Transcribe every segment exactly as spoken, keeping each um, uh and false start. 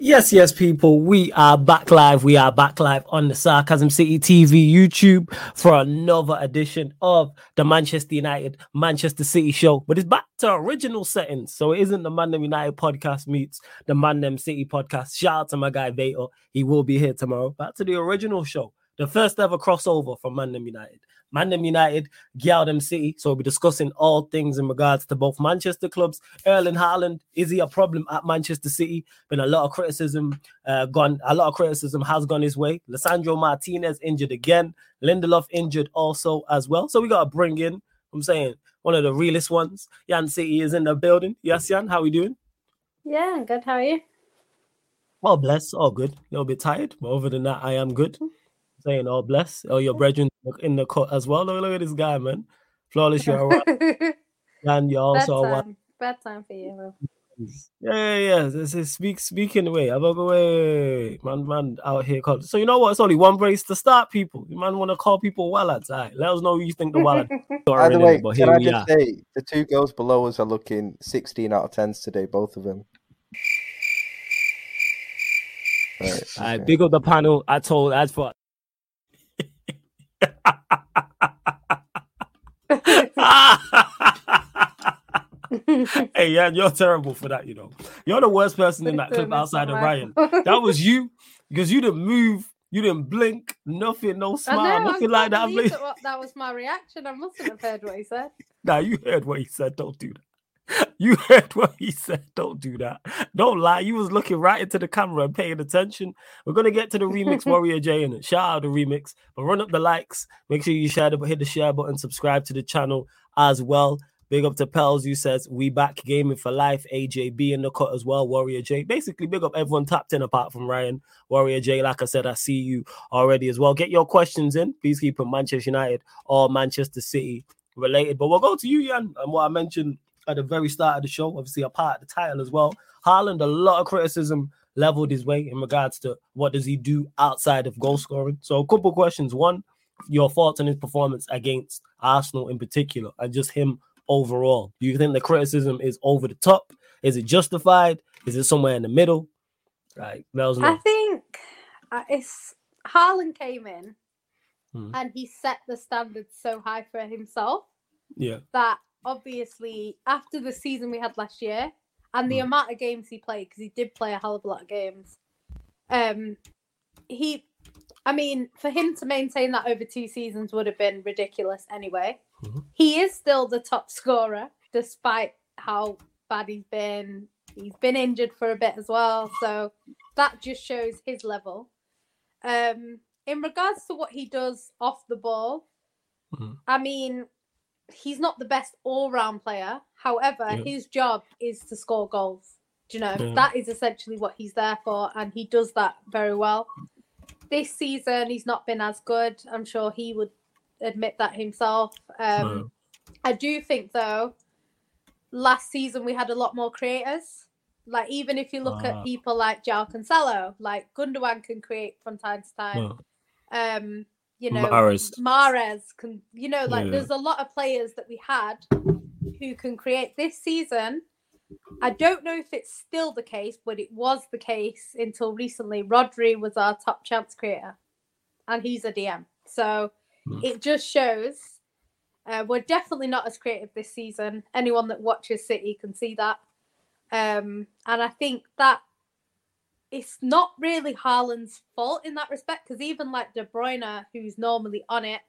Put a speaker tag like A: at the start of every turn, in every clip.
A: Yes, yes, people. We are back live. We are back live on the Sarcasm City T V YouTube for another edition of the Manchester United Manchester City show. But it's back to original settings. So it isn't the Man Them United podcast meets the Man Them City podcast. Shout out to my guy Vato. He will be here tomorrow. Back to the original show. The first ever crossover from Man Them United. Man Them United, Gyaldem City. So we'll be discussing all things in regards to both Manchester clubs. Erling Haaland, is he a problem at Manchester City? Been a lot of criticism uh, gone. A lot of criticism has gone his way. Lisandro Martinez injured again. Lindelof injured also as well. So we got to bring in, I'm saying, one of the realest ones. Jan City is in the building. Yes, Jan, how we doing?
B: Yeah, I'm good. How are you?
A: All blessed, all good. A little bit tired, but other than that, I am good. Saying all blessed. Oh, your brethren in the cut as well. Look, look at this guy, man. Flawless, you're all right. And you're also all right.
B: Bad time for you.
A: Yeah, yeah, yeah. This is speak, speaking away. I'm going away, man, man, out here. Called. So you know what? It's only one race to start, people. You man want to call people Wallads. All right, let us know who you think the Wallads are.
C: By the way,
A: it, but
C: can
A: here
C: I
A: we
C: just
A: are.
C: say the two girls below us are looking sixteen out of tens today, both of them.
A: Right, okay. All right, big up the panel. I told as for. Hey, yeah, you're terrible for that, you know. You're the worst person in that clip outside of Ryan. That was you, because you didn't move, you didn't blink, nothing, no smile,
B: know,
A: nothing like that.
B: That, that was my reaction. I mustn't have heard what he said.
A: Nah, you heard what he said. Don't do that. You heard what he said. Don't do that. Don't lie. You was looking right into the camera and paying attention. We're going to get to the remix Warrior J in it. Shout out the remix. But run up the likes. Make sure you share the, hit the share button. Subscribe to the channel as well. Big up to Pels, who says, we back gaming for life. A J B in the cut as well. Warrior J. Basically, big up everyone tapped in apart from Ryan. Warrior J, like I said, I see you already as well. Get your questions in. Please keep it Manchester United or Manchester City related. But we'll go to you, Jan. And what I mentioned at the very start of the show, obviously a part of the title as well. Haaland, a lot of criticism leveled his way in regards to what does he do outside of goal scoring. So a couple questions. One, your thoughts on his performance against Arsenal in particular and just him overall. Do you think the criticism is over the top? Is it justified? Is it somewhere in the middle? Right,
B: I think uh, it's Haaland came in hmm. and he set the standard so high for himself.
A: Yeah.
B: That obviously after the season we had last year and the hmm. amount of games he played, because he did play a hell of a lot of games, um, he, I mean, for him to maintain that over two seasons would have been ridiculous anyway. Mm-hmm. He is still the top scorer, despite how bad he's been. He's been injured for a bit as well, so that just shows his level. Um, in regards to what he does off the ball, mm-hmm. I mean, he's not the best all-round player. However, yeah. his job is to score goals. Do you know? Yeah. That is essentially what he's there for, and he does that very well. This season, he's not been as good. I'm sure he would admit that himself. Um, no. I do think, though, last season we had a lot more creators. Like, even if you look uh, at people like João Cancelo, like Gundogan can create from time to time. No. Um, you know, Mahrez. Mahrez can, you know, like yeah. there's a lot of players that we had who can create this season. I don't know if it's still the case, but it was the case until recently. Rodri was our top chance creator, and he's a D M. So mm. it just shows uh, we're definitely not as creative this season. Anyone that watches City can see that. Um, and I think that it's not really Haaland's fault in that respect, because even like De Bruyne, who's normally on it,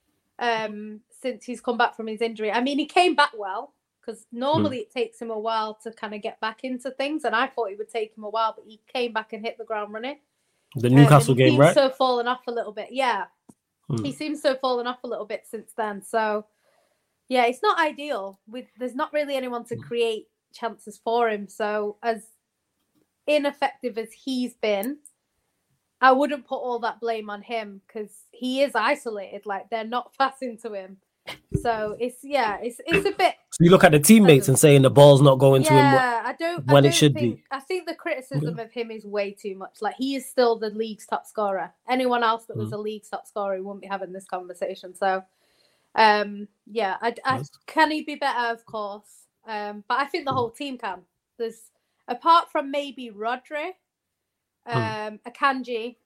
B: um, since he's come back from his injury, I mean, he came back well. Because normally mm. it takes him a while to kind of get back into things. And I thought it would take him a while, but he came back and hit the ground running.
A: The Newcastle um, game, right?
B: He seems to have fallen off a little bit. Yeah. Mm. He seems to have fallen off a little bit since then. So, yeah, it's not ideal. With There's not really anyone to create chances for him. So, as ineffective as he's been, I wouldn't put all that blame on him because he is isolated. Like, they're not passing to him. So it's yeah, it's it's a bit.
A: So you look at the teammates and saying the ball's not going
B: yeah,
A: to him.
B: Yeah, I don't.
A: When
B: I don't
A: it should
B: think,
A: be.
B: I think the criticism yeah. of him is way too much. Like, he is still the league's top scorer. Anyone else that was mm. a league's top scorer wouldn't be having this conversation. So, um, yeah, I, I, yes. Can he be better? Of course, um, but I think the whole team can. There's apart from maybe Rodri, um, Akanji.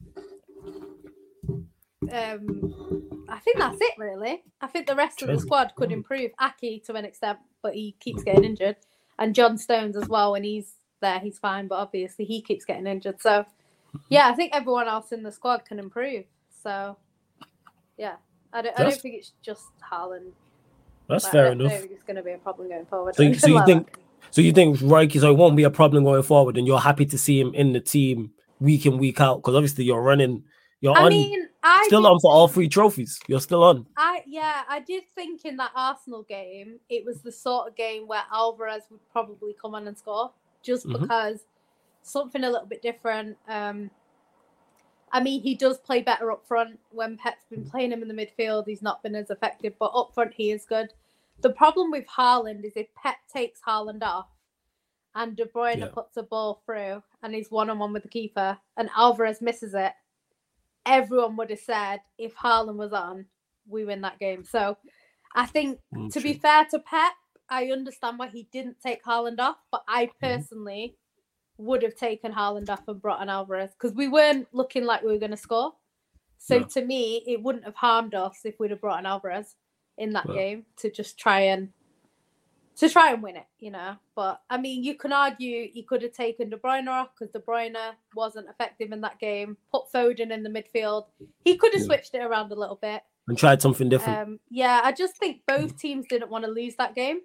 B: Um, I think that's it, really. I think the rest of the squad could improve. Aki to an extent, but he keeps getting injured. And John Stones as well, when he's there, he's fine, but obviously he keeps getting injured. So, yeah, I think everyone else in the squad can improve. So, yeah, I don't, I don't think it's just Haaland.
A: That's
B: like,
A: fair
B: I don't,
A: enough.
B: I don't think it's going to be a problem going forward.
A: So, so you
B: like
A: think,
B: that.
A: so you think Roy Keane won't be a problem going forward, and you're happy to see him in the team week in, week out, because obviously you're running, you're
B: I
A: on,
B: mean, I
A: still
B: did,
A: on for all three trophies. You're still on.
B: I yeah, I did think in that Arsenal game, it was the sort of game where Alvarez would probably come on and score, just
A: Mhm.
B: because something a little bit different. Um, I mean, he does play better up front. When Pep's been playing him in the midfield, he's not been as effective, but up front he is good. The problem with Haaland is if Pep takes Haaland off and De Bruyne
A: Yeah.
B: puts a ball through and he's one-on-one with the keeper and Alvarez misses it, everyone would have said if Haaland was on, we win that game. So I think,
A: Mm,
B: to
A: true.
B: be fair to Pep, I understand why he didn't take Haaland off, but I personally would have taken Haaland off and brought in Alvarez because we weren't looking like we were going to score. So
A: No.
B: to me, it wouldn't have harmed us if we'd have brought in Alvarez in that
A: Well.
B: game to just try and to try and win it, you know. But I mean, you can argue he could have taken De Bruyne off because De Bruyne wasn't effective in that game. Put Foden in the midfield. He could have
A: Yeah.
B: switched it around a little bit.
A: And tried something different.
B: Um, yeah, I just think both teams didn't want to lose that game.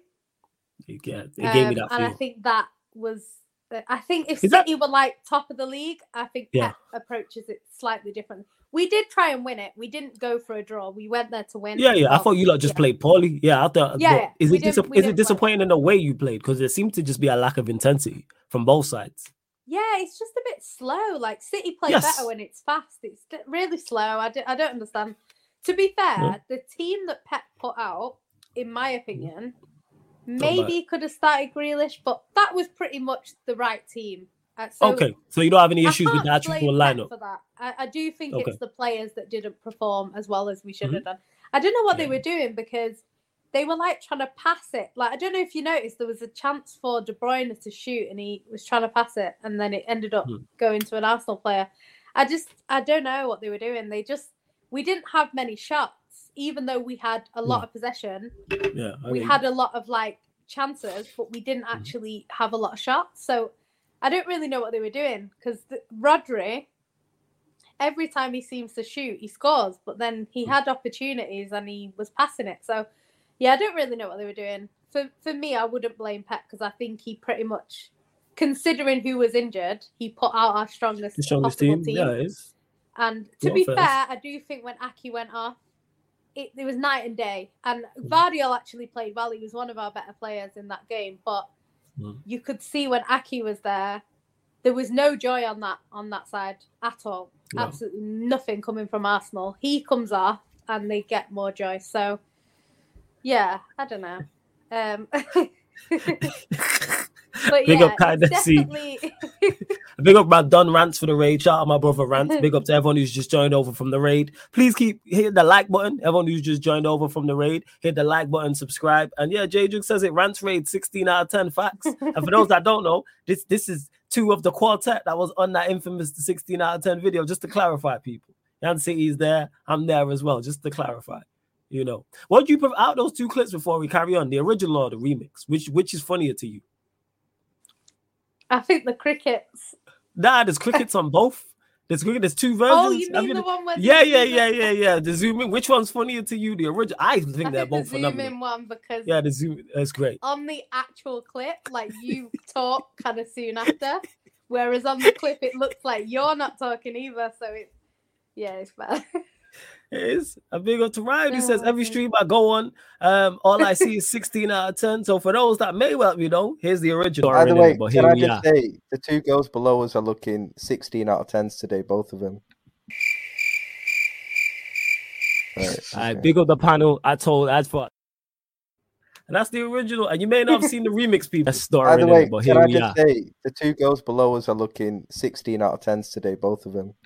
A: It, yeah, it gave me
B: Um,
A: that
B: and I
A: feel.
B: think that was. I think if
A: Is that-
B: City were like top of the league, I think
A: Yeah.
B: Pep approaches it slightly different. We did try and win it. We didn't go for a draw. We went there to win.
A: Yeah, yeah. I
B: Well,
A: thought you lot just
B: yeah.
A: played poorly. Yeah, I thought.
B: Yeah,
A: but
B: yeah.
A: Is
B: We
A: it
B: didn't-
A: dis-
B: we
A: is
B: didn't
A: it
B: play
A: disappointing in the way you played? Because there seemed to just be a lack of intensity from both sides.
B: Yeah, it's just a bit slow. Like City play
A: Yes.
B: better when it's fast. It's d- really slow. I, d- I don't understand. To be fair,
A: Yeah.
B: the team that Pep put out, in my opinion,
A: bad.
B: maybe could have started Grealish, but that was pretty much the right team. Uh, so
A: Okay, so you don't have any
B: I
A: issues with
B: can't
A: the actual
B: blame Pep
A: lineup.
B: for that. I, I do think
A: Okay.
B: it's the players that didn't perform as well as we should
A: Mhm.
B: have done. I don't know what they
A: Yeah.
B: were doing because they were like trying to pass it. Like I don't know if you noticed, there was a chance for De Bruyne to shoot, and he was trying to pass it, and then it ended up
A: Hmm.
B: going to an Arsenal player. I just I don't know what they were doing. They just we didn't have many shots, even though we had a lot
A: Yeah.
B: of possession.
A: Yeah, I
B: We
A: mean,
B: had a lot of like chances, but we didn't
A: Mm-hmm.
B: actually have a lot of shots. So I don't really know what they were doing because Rodri, every time he seems to shoot, he scores, but then he
A: Mm.
B: had opportunities and he was passing it. So yeah, I don't really know what they were doing. For for me, I wouldn't blame Pep because I think he pretty much, considering who was injured, he put out our strongest,
A: the strongest
B: possible
A: team.
B: team.
A: Yeah, it is.
B: And to
A: Well,
B: be
A: fair.
B: fair, I do think when Aki went off, it, it was night and day. And
A: Mm.
B: Vardiol actually played well. He was one of our better players in that game. But
A: Mm.
B: you could see when Aki was there, there was no joy on that on that side at all.
A: No.
B: Absolutely nothing coming from Arsenal. He comes off and they get more joy. So, yeah, I don't know. Um, but
A: Big
B: yeah,
A: up, kind
B: it's
A: of see.
B: definitely.
A: Big up my Don Rants for the raid. Shout out my brother Rants. Big up to everyone who's just joined over from the raid. Please keep hitting the like button. Everyone who's just joined over from the raid, hit the like button, subscribe. And yeah, J Juke says it. Rants raid sixteen out of ten facts. And for those that don't know, this this is two of the quartet that was on that infamous sixteen out of ten video. Just to clarify, people. Yan City's there. I'm there as well. Just to clarify. You know, what do you put out those two clips before we carry on? The original or the remix? Which which is funnier to you?
B: I think the crickets.
A: Nah, there's crickets on both. There's cricket. There's two versions.
B: Oh, you
A: Have
B: mean the one where?
A: Yeah,
B: they
A: yeah,
B: zoom
A: yeah,
B: in?
A: yeah, yeah. The zoom in. Which one's funnier to you? The original. I think
B: I
A: they're
B: think
A: both
B: the zoom
A: phenomenal.
B: in one because
A: Yeah, the zoom. That's great.
B: on the actual clip, like you talk kind of soon after, whereas on the clip it looks like you're not talking either. So it's yeah, it's bad.
A: It is a big up to Ryan who says
B: Oh,
A: every
B: okay.
A: stream I go on, um, all I see is sixteen out of ten. So for those that may well, you know, here's the original.
C: By the way,
A: but
C: can
A: here
C: I
A: we
C: just
A: are.
C: say the two girls below us are looking sixteen out of tens today, both of them. Right,
A: All right,
C: okay.
A: big up the panel. I told as for. And that's the original. And you may not have seen the remix, people. That's
C: By
A: story,
C: the
A: innit?
C: way,
A: But
C: can
A: here
C: I
A: we
C: just
A: are.
C: say the two girls below us are looking sixteen out of tens today, both of them.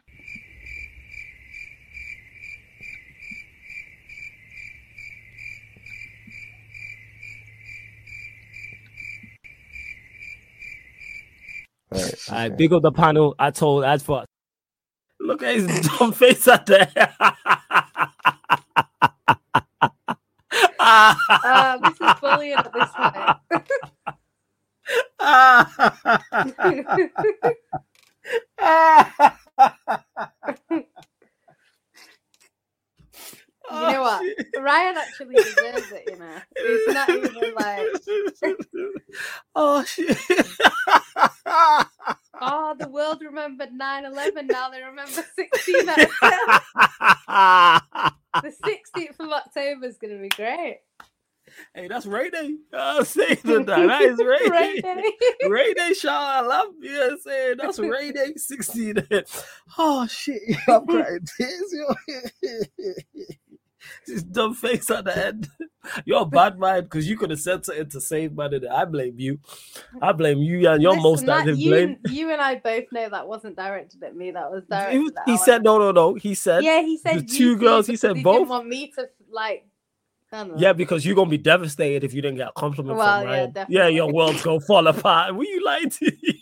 C: Right,
A: All right, I big up the panel. I told as for look at his dumb face out there.
B: uh, this is bullying at this point. You know what? Shit. Ryan actually deserves it, you know. It's not even like
A: oh shit.
B: Oh, the world remembered nine eleven, now they remember sixteen out of ten. The sixteenth of October is gonna be great.
A: Hey, that's Ray Day. I'll say that. That is Ray, Ray Day. Day. Ray Day, Shaw. I love you. You know what I'm saying? That's Ray Day sixteen. Oh shit. I'm crying tears, yo. This dumb face at the end. You're a bad mind because you could have said something to save money. I blame you. I blame you and your most active blame.
B: You and I both know that wasn't directed at me. That was directed
A: he,
B: at
A: He said no, no, no. He said
B: yeah. He said
A: the two girls. He said
B: he
A: both.
B: Didn't want me to like.
A: Yeah, because you're gonna be devastated if you didn't get a compliment
B: well,
A: from Ryan.
B: Yeah,
A: yeah, your world's gonna fall apart. Were you lying to me?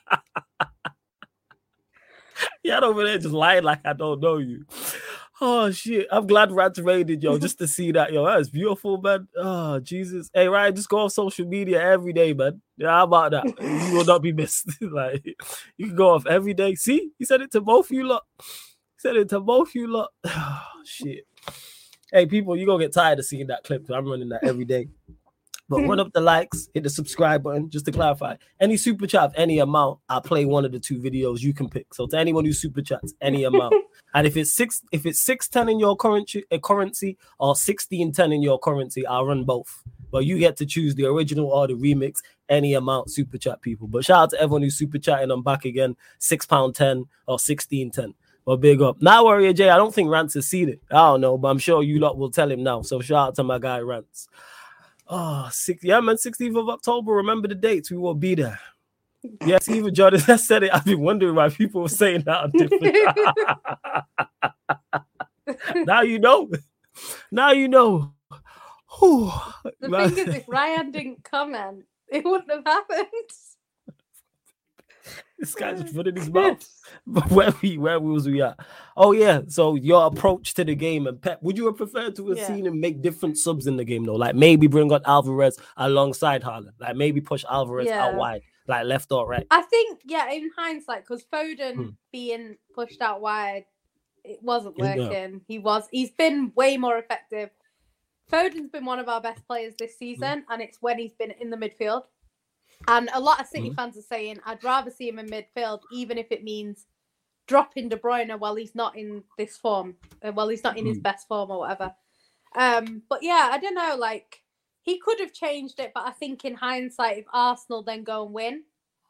A: Yeah, over there just lying like I don't know you. Oh shit! I'm glad Rants raided, yo, just to see that, yo. That's beautiful, man. Oh Jesus! Hey Ryan, just go on social media every day, man. Yeah, how about that? You will not be missed. Like you can go off every day. See, he said it to both you lot. He said it to both you lot. Oh shit! Hey people, you gonna get tired of seeing that clip. I'm running that every day. But run up the likes, hit the subscribe button, just to clarify. Any super chat of any amount, I'll play one of the two videos you can pick. So to anyone who super chats, any amount. And if it's six, if it's six ten in your currency, uh, currency or sixteen ten in your currency, I'll run both. But you get to choose the original or the remix, any amount super chat people. But shout out to everyone who's super chatting. I'm back again, six pound ten or sixteen ten. Well, big up. Now, Warrior J, I don't think Rance has seen it. I don't know, but I'm sure you lot will tell him now. So shout out to my guy Rance. Oh, six, yeah, man, sixteenth of October. Remember the dates. We will be there. Yes, even Jordan has said it. I've been wondering why people were saying that on different. Now you know. Now you know. Whew.
B: The man. Thing is, if Ryan didn't comment, it wouldn't have happened.
A: This guy just put in his mouth. Where we where was we at? Oh yeah. So your approach to the game and Pep, would you have preferred to have yeah. seen him make different subs in the game though? Like maybe bring on Alvarez alongside Haaland. Like maybe push Alvarez yeah. out wide, like left or right.
B: I think yeah. In hindsight, because Foden hmm. being pushed out wide, it wasn't working. Yeah. He was. He's been way more effective. Foden's been one of our best players this season, hmm. and it's when he's been in the midfield. And a lot of City mm-hmm. fans are saying, I'd rather see him in midfield, even if it means dropping De Bruyne while he's not in this form, uh, while he's not in mm-hmm. his best form or whatever. Um, but yeah, I don't know, like, he could have changed it, but I think in hindsight, if Arsenal then go and win,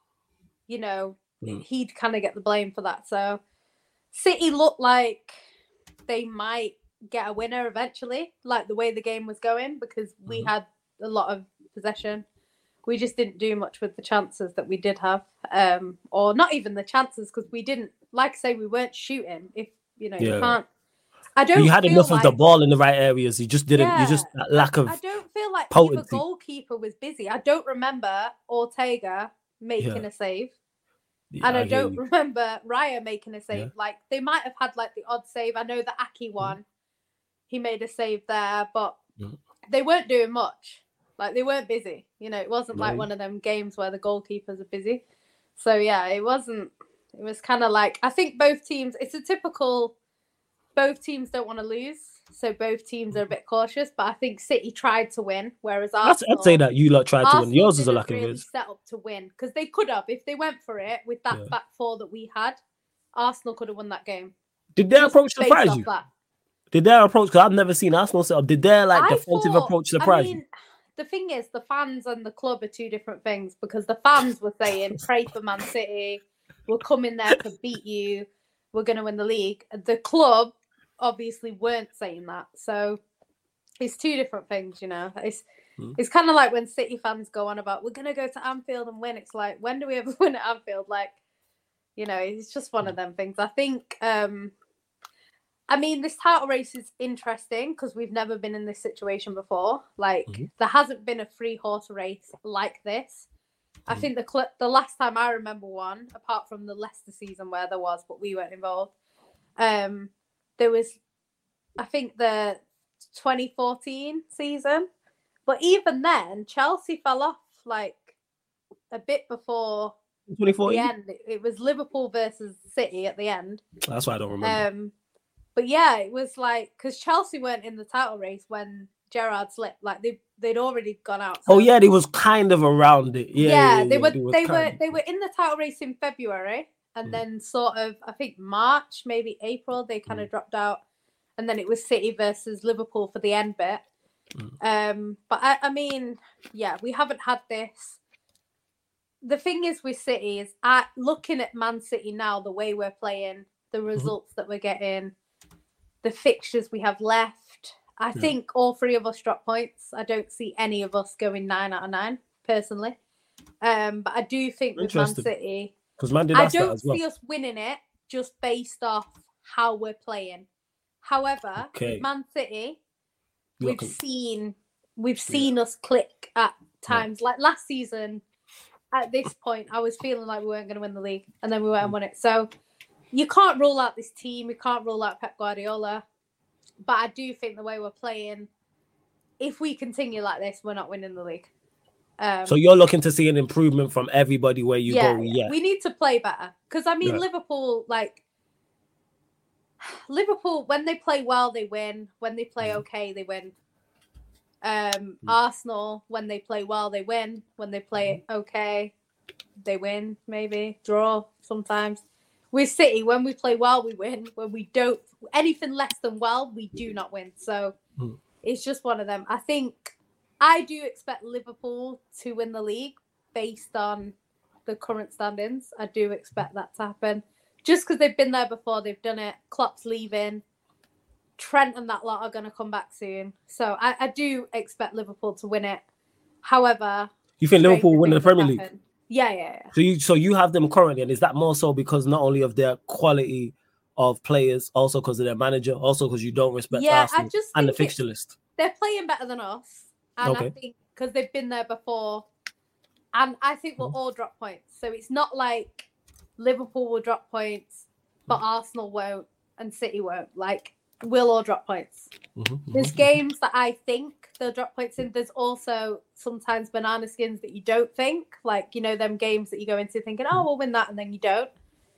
B: you know, mm-hmm. he'd kind of get the blame for that. So City looked like they might get a winner eventually, like the way the game was going, because we mm-hmm. had a lot of possession. We just didn't do much with the chances that we did have, um, or not even the chances, because we didn't, like I say, we weren't shooting. If you know, yeah. you can't. I don't.
A: You had
B: feel
A: enough
B: like,
A: of the ball in the right areas. You just didn't.
B: Yeah,
A: you just lack of.
B: I don't feel like
A: potency.
B: The goalkeeper was busy. I don't remember Ortega making yeah. a save, yeah, and I, I don't you. remember Raya making a save. Yeah. Like they might have had like the odd save. I know the Aki one, mm. he made a save there, but mm. they weren't doing much. Like, they weren't busy. You know, it wasn't like right. one of them games where the goalkeepers are busy. So, yeah, it wasn't... It was kind of like... I think both teams... It's a typical... Both teams don't want to lose. So, both teams are a bit cautious. But I think City tried to win, whereas Arsenal...
A: I'd say that you lot tried
B: Arsenal
A: to win. Yours is a lack
B: really
A: of it.
B: set up to win. Because they could have. If they went for it with that yeah. back four that we had, Arsenal could have won that game.
A: Did their approach surprise you? That. Did their approach... Because I've never seen Arsenal set up. Did their, like, I defensive thought, approach surprise I mean, you?
B: The thing is, the fans and the club are two different things, because the fans were saying, pray for Man City, we'll come in there to beat you, we're going to win the league. The club obviously weren't saying that. So it's two different things, you know. It's hmm. it's kind of like when City fans go on about, we're going to go to Anfield and win. It's like, when do we ever win at Anfield? Like, you know, it's just one of them things. I think... Um, I mean, this title race is interesting because we've never been in this situation before. Like, mm-hmm. there hasn't been a three horse race like this. I think the cl- the last time I remember one, apart from the Leicester season where there was, but we weren't involved, um, there was, I think, the twenty fourteen season. But even then, Chelsea fell off like a bit before
A: twenty
B: the
A: fourteen.
B: end. It, it was Liverpool versus City at the end.
A: That's why I don't remember.
B: Um, but yeah, it was like because Chelsea weren't in the title race when Gerrard slipped. Like they they'd already gone out.
A: Oh
B: so-
A: yeah, they was kind of around it. Yeah,
B: yeah,
A: yeah,
B: they
A: yeah,
B: were
A: they was
B: they were
A: kind of-
B: they were in the title race in February, and
A: Mm.
B: then sort of I think March, maybe April, they kind of dropped out, and then it was City versus Liverpool for the end bit.
A: Mm.
B: Um, but I, I mean, yeah, we haven't had this. The thing is with City is, at looking at Man City now, the way we're playing, the results that we're getting, the fixtures we have left. I
A: Yeah.
B: think all three of us drop points. I don't see any of us going nine out of nine personally. Um, but I do think with Man
A: Interesting.
B: City,
A: because man did
B: I
A: ask that
B: don't
A: as well.
B: see us winning it just based off how we're playing. However,
A: Okay.
B: with Man City,
A: You're
B: we've
A: con-
B: seen we've seen us click at times. Like last season, at this point, I was feeling like we weren't going to win the league, and then we went and won it. So you can't rule out this team. You can't rule out Pep Guardiola. But I do think the way we're playing, if we continue like this, we're not winning the league. Um,
A: So you're looking to see an improvement from everybody where you
B: yeah,
A: go.
B: yeah.
A: Yeah,
B: We need to play better. Because, I mean,
A: Yeah.
B: Liverpool, like, Liverpool, when they play well, they win. When they play
A: Mhm.
B: okay, they win. Um,
A: Mm.
B: Arsenal, when they play well, they win. When they play okay, they win, maybe. Draw sometimes. With City, when we play well, we win. When we don't, anything less than well, we do not win. So
A: Mm.
B: it's just one of them. I think I do expect Liverpool to win the league based on the current standings. I do expect that to happen. Just because they've been there before, they've done it. Klopp's leaving. Trent and that lot are going to come back soon. So I, I do expect Liverpool to win it. However,
A: you think Liverpool
B: stranger
A: will win the
B: things
A: Premier
B: have
A: League?
B: happened. Yeah, yeah, yeah.
A: So you so you have them currently, and is that more so because not only of their quality of players, also because of their manager, also because you don't respect
B: Yeah, I
A: Arsenal
B: just
A: and the
B: think it's-
A: fixture list?
B: They're playing better than us. And I
A: Okay.
B: think because they've been there before. And I think we'll
A: Mhm.
B: all drop points. So it's not like Liverpool will drop points, but Arsenal won't and City won't. Like, we'll all drop points.
A: Mhm,
B: There's
A: mhm.
B: games that I think they'll drop points in. There's also sometimes banana skins that you don't think. Like, you know, them games that you go into thinking, oh, we'll win that, and then you don't.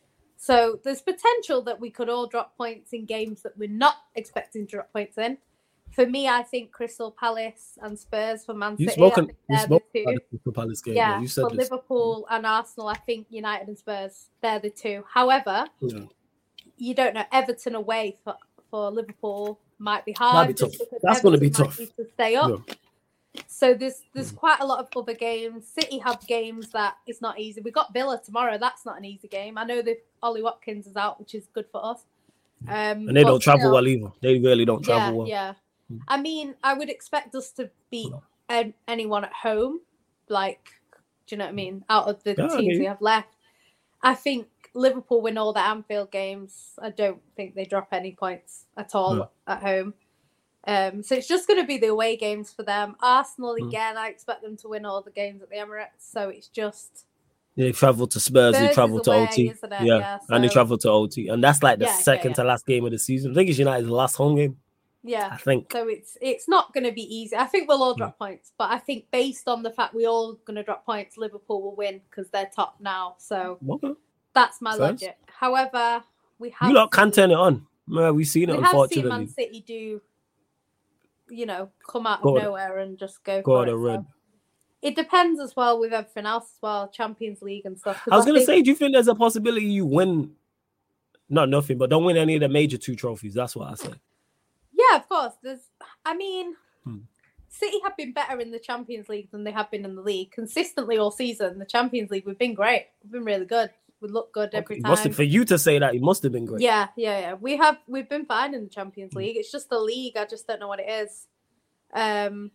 B: So there's potential that we could all drop points in games that we're not expecting to drop points in. For me, I think Crystal Palace and Spurs for Man
A: You
B: City.
A: spoken,
B: I think
A: you
B: they're
A: spoke
B: the
A: about
B: two.
A: the Crystal Palace game.
B: Yeah,
A: Yeah, you said
B: for
A: this.
B: Liverpool and Arsenal, I think United and Spurs, they're the two. However,
A: Yeah.
B: you don't know. Everton away for, for Liverpool might be
A: That'd
B: hard.
A: be
B: just
A: tough.
B: because
A: That's gonna be
B: Everton might
A: tough.
B: need to stay up.
A: Yeah.
B: So there's there's
A: Mm.
B: quite a lot of other games. City have games that it's not easy. We've got Villa tomorrow. That's not an easy game. I know that Ollie Watkins is out, which is good for us. Um,
A: And they
B: but
A: don't travel
B: still,
A: well either. They really don't
B: Yeah,
A: travel well.
B: yeah.
A: Mm.
B: I mean, I would expect us to beat
A: Mm.
B: an- anyone at home. Like, do you know what I mean? Out of the
A: Yeah, I
B: teams
A: hear
B: we
A: you.
B: have left, I think Liverpool win all the Anfield games. I don't think they drop any points at all
A: Yeah.
B: at home. Um, so it's just going to be the away games for them. Arsenal
A: Mm.
B: again, I expect them to win all the games at the Emirates. So it's just
A: They travel to Spurs,
B: Spurs
A: they
B: is
A: travel to
B: away,
A: O T.
B: isn't it?
A: Yeah.
B: Yeah,
A: And they
B: so-
A: travel to O T. And that's like the
B: Yeah, yeah,
A: second
B: yeah.
A: to last game of the season. I think it's United's last home game,
B: yeah.
A: I think.
B: So it's it's not going to be easy. I think we'll all
A: Mm.
B: drop points, but I think based on the fact we all going to drop points, Liverpool will win because they're top now. So
A: Okay.
B: that's my
A: Fair.
B: logic. However, we have
A: You lot can
B: seen-
A: turn it on. Yeah, we've seen it,
B: we have seen
A: unfortunately.
B: Man City do, you know, come out of
A: Go on.
B: nowhere and just go,
A: Go
B: for
A: on
B: it.
A: a run.
B: So it depends as well with everything else as well, Champions League and stuff. 'cause
A: I was going to
B: think-
A: say, do you think there's a possibility you win? Not nothing, but don't win any of the major two trophies. That's what I say.
B: yeah, of course. There's, I mean,
A: Hmm.
B: City have been better in the Champions League than they have been in the league consistently all season. The Champions League, we've been great. We've been really good. We look good every
A: It
B: time.
A: must have, for you to say that, it must have been great.
B: Yeah, yeah, yeah. We have we've been fine in the Champions
A: Hmm.
B: League. It's just the league. I just don't know what it is. Um,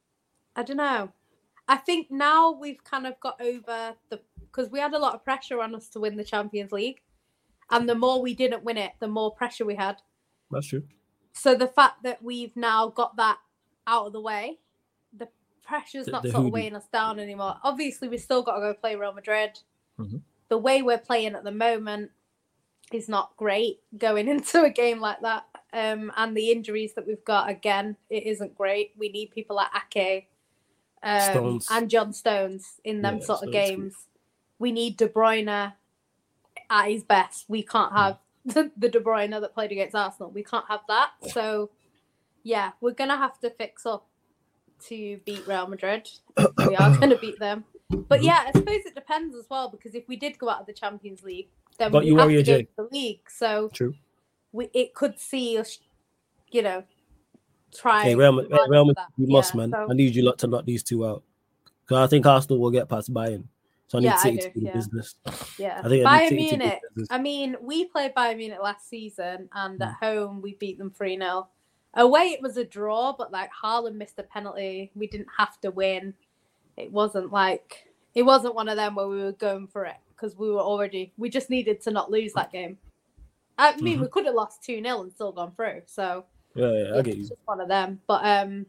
B: I don't know. I think now we've kind of got over the because we had a lot of pressure on us to win the Champions League, and the more we didn't win it, the more pressure we had.
A: That's true.
B: So the fact that we've now got that out of the way, the pressure's
A: The-
B: not
A: the
B: sort of
A: hoodoo.
B: weighing us down anymore. Obviously, we still got to go play Real Madrid.
A: Mhm.
B: The way we're playing at the moment is not great going into a game like that. Um, and the injuries that we've got, again, it isn't great. We need people like Ake um,
A: Stones.
B: and John Stones in them
A: Yeah,
B: sort of
A: Stones,
B: games. We need De Bruyne at his best. We can't have the, the De Bruyne that played against Arsenal. We can't have that. So, yeah, we're going to have to fix up to beat Real Madrid. We are going to beat them. But
A: Mhm.
B: yeah, I suppose it depends as well, because if we did go out of the Champions League, then
A: Got
B: we
A: you,
B: have
A: Warrior
B: to go
A: J.
B: to the league. So
A: True.
B: we, it could see us, you know, try.
A: Hey, Real, Ma- hey, Real Madrid,
B: that.
A: you must,
B: Yeah,
A: man.
B: so-
A: I need you lot to knock these two out. Because I think Arsenal will get past Bayern. So I need
B: Yeah, I
A: City
B: do,
A: to do the
B: yeah.
A: business.
B: Yeah,
A: I think I need
B: Bayern
A: City to do
B: Munich.
A: business.
B: I mean, we played Bayern Munich last season, and
A: Mm.
B: at home we beat them three nil. Away it was a draw, but like Haaland missed a penalty. We didn't have to win. It wasn't like it wasn't one of them where we were going for it because we were already. We just needed to not lose that game. I mean,
A: Mhm.
B: we could have lost two nil and still gone through. So
A: Yeah, yeah, I
B: yeah,
A: get you.
B: it's just one of them. But um,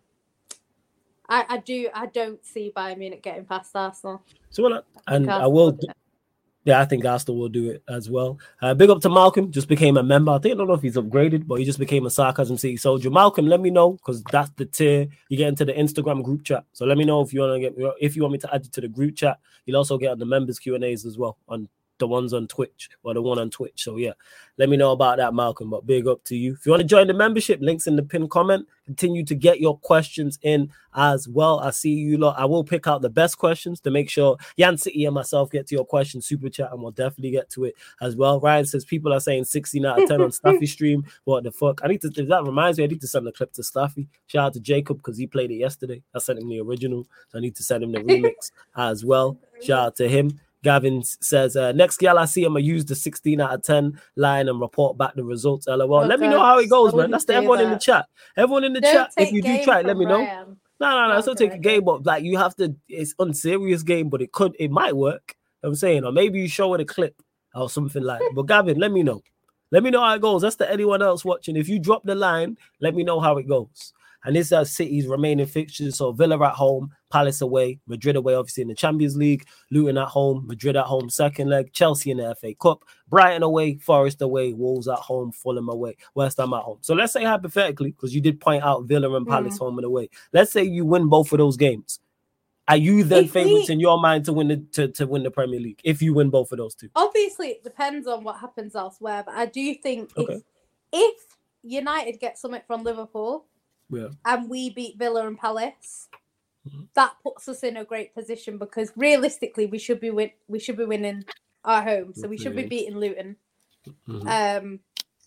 B: I, I do I don't see Bayern Munich getting past Arsenal.
A: So, well, and I
B: Arsenal
A: will.
B: do it.
A: Yeah, I think Arsenal will do it as well. Uh, big up to Malcolm, just became a member. I think I don't know if he's upgraded, but he just became a Sarcasm City soldier. Malcolm, let me know because that's the tier you get into the Instagram group chat. So let me know if you want to get if you want me to add you to the group chat. You'll also get on the members Q and A's as well on the ones on Twitch or the one on Twitch. So yeah, let me know about that, Malcolm. But big up to you. If you want to join the membership, links in the pinned comment. Continue to get your questions in as well. I see you lot. I will pick out the best questions to make sure Yan City and myself get to your question super chat, and we'll definitely get to it as well. Ryan says people are saying sixteen out of ten on Staffy stream. What the fuck? I need to. If that reminds me, I need to send the clip to Staffy. Shout out to Jacob because he played it yesterday. I sent him the original, so I need to send him the remix as well. Shout out to him. Gavin says, uh, next gal I see, I'm going to use the sixteen out of ten line and report back the results. L O L.
B: Oh,
A: let me know
B: God.
A: how it goes,
B: I
A: man.
B: wouldn't
A: That's the
B: say
A: everyone in the
B: that.
A: chat. Everyone in the
B: Don't
A: chat, if
B: take
A: you do
B: game
A: try it, let
B: from
A: me know.
B: Ryan.
A: No, no, no.
B: Not
A: It's not
B: a
A: take
B: good
A: a game,
B: idea.
A: but like you have to, it's unserious game, but it could, it might work. I'm saying, or maybe you show it a clip or something like that. But Gavin, let me know. Let me know how it goes. That's to anyone else watching. If you drop the line, let me know how it goes. And this is City's remaining fixtures. So Villa at home, Palace away, Madrid away, obviously in the Champions League, Luton at home, Madrid at home, second leg, Chelsea in the F A Cup, Brighton away, Forest away, Wolves at home, Fulham away, West Ham at home. So let's say hypothetically, because you did point out Villa and Palace home and away. Let's say you win both of those games. Are you then
B: If we-
A: favourites in your mind to win the to, to win the Premier League if you win both of those two?
B: Obviously, it depends on what happens elsewhere, but I do think
A: Okay.
B: if, if United get something from Liverpool
A: Yeah.
B: and we beat Villa and Palace,
A: Mhm.
B: that puts us in a great position because realistically, we should be win we should be winning our home, so we should be
A: Mhm.
B: beating Luton.
A: Mhm.
B: Um,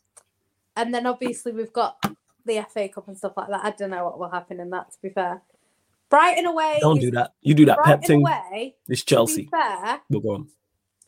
B: and then obviously we've got the F A Cup and stuff like that. I don't know what will happen in that. To be fair, Brighton away.
A: Don't
B: is,
A: do that. You do that pep
B: Brighton
A: thing.
B: away.
A: It's
B: To be
A: Chelsea.
B: fair,
A: We'll go on.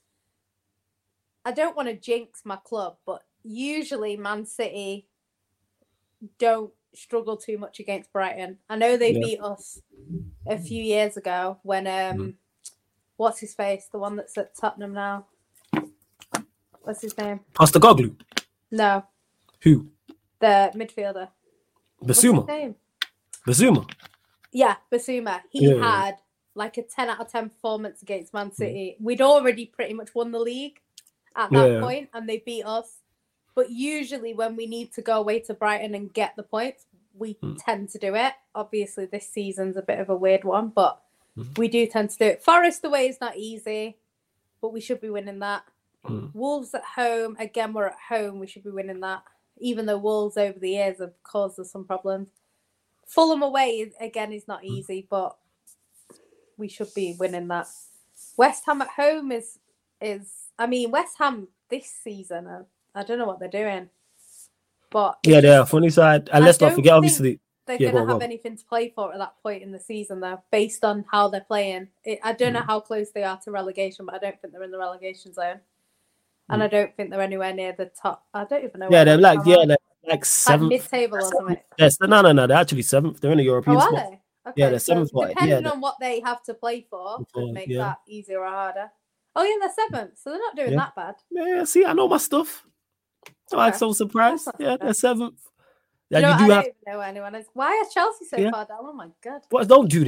B: I don't want to jinx my club, but usually Man City don't struggle too much against Brighton. I know they
A: Yeah.
B: beat us a few years ago when um
A: Mhm.
B: what's his face, the one that's at Tottenham now. What's his name?
A: Postecoglou.
B: No,
A: Who?
B: the midfielder. What's his
A: Basuma.
B: name?
A: Basuma.
B: Yeah, Basuma. He
A: Yeah, yeah.
B: had like a ten out of ten performance against Man City. We'd already pretty much won the league at that
A: Yeah.
B: point, and they beat us. But usually, when we need to go away to Brighton and get the points, we
A: Mm.
B: tend to do it. Obviously, this season's a bit of a weird one, but
A: Mhm.
B: we do tend to do it. Forest away is not easy, but we should be winning that.
A: Mm.
B: Wolves at home, again, we're at home. We should be winning that, even though Wolves over the years have caused us some problems. Fulham away, is- again, is not easy, but we should be winning that. West Ham at home is, is I mean, West Ham this season, I, I don't know what they're doing. But
A: Yeah,
B: it's
A: they are.
B: just-
A: Funny side. And
B: I
A: let's not
B: don't
A: forget,
B: think
A: obviously.
B: they're
A: Yeah,
B: going
A: go
B: to
A: on, go
B: have
A: on.
B: anything to play for at that point in the season, though, based on how they're playing. It, I don't know
A: Mm.
B: how close they are to relegation, but I don't think they're in the relegation zone. And
A: Mm.
B: I don't think they're anywhere near the top. I don't even know.
A: Yeah,
B: what
A: they're
B: West
A: like,
B: Ham
A: yeah,
B: are.
A: they're like
B: like
A: seventh.
B: mid-table or something.
A: Yes, no, no, no. They're actually seventh. They're in a European
B: Oh, are
A: spot.
B: they? Okay,
A: Yeah, they're
B: so
A: seventh. spot.
B: depending
A: Yeah, they're-
B: on what they have to play for,
A: For,
B: could make
A: yeah.
B: that easier or harder. Oh, yeah, they're seventh, so they're not doing
A: Yeah.
B: that bad.
A: yeah, see, I know my stuff. I'm like
B: Okay.
A: so surprised.
B: That's not
A: Yeah,
B: so
A: they're
B: bad.
A: seventh.
B: You
A: Yeah,
B: know,
A: you
B: what?
A: do
B: I
A: have.
B: don't even know anyone is. Why are Chelsea so
A: Yeah.
B: far down? Oh, my God.
A: But don't do this.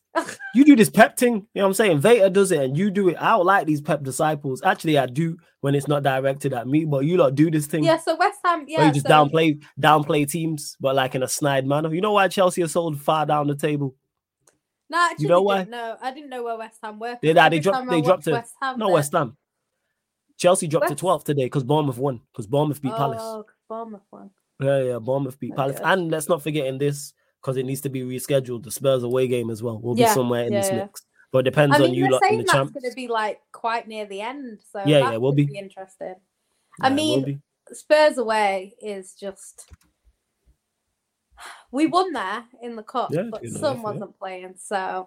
A: You do this pep thing, you know what I'm saying? Vader does it and you do it. I don't like these pep disciples. Actually, I do when it's not directed at me, but you lot do this thing.
B: Yeah, so West Ham, yeah.
A: Where you just
B: so...
A: downplay downplay teams, but like in a snide manner. You know why Chelsea are sold far down the table?
B: No, actually,
A: you know why?
B: No, I didn't know where West Ham were.
A: They, they dropped. They dropped to West Ham. No, there. West Ham. Chelsea dropped West... to twelfth today because Bournemouth won. Because Bournemouth beat
B: oh,
A: Palace.
B: Oh, Bournemouth won.
A: Yeah, yeah. Bournemouth beat Palace, okay. And let's not forget in this because it needs to be rescheduled. The Spurs away game as well will yeah, be somewhere in yeah, this yeah. mix. But it depends
B: I mean,
A: on you lot in the champs.
B: It's going to be like quite near the end, so
A: yeah,
B: that
A: yeah, we'll
B: be.
A: be
B: interesting.
A: Yeah,
B: I mean, Spurs away is just. We won there in the cup, yeah, but Son life, wasn't yeah. playing, so.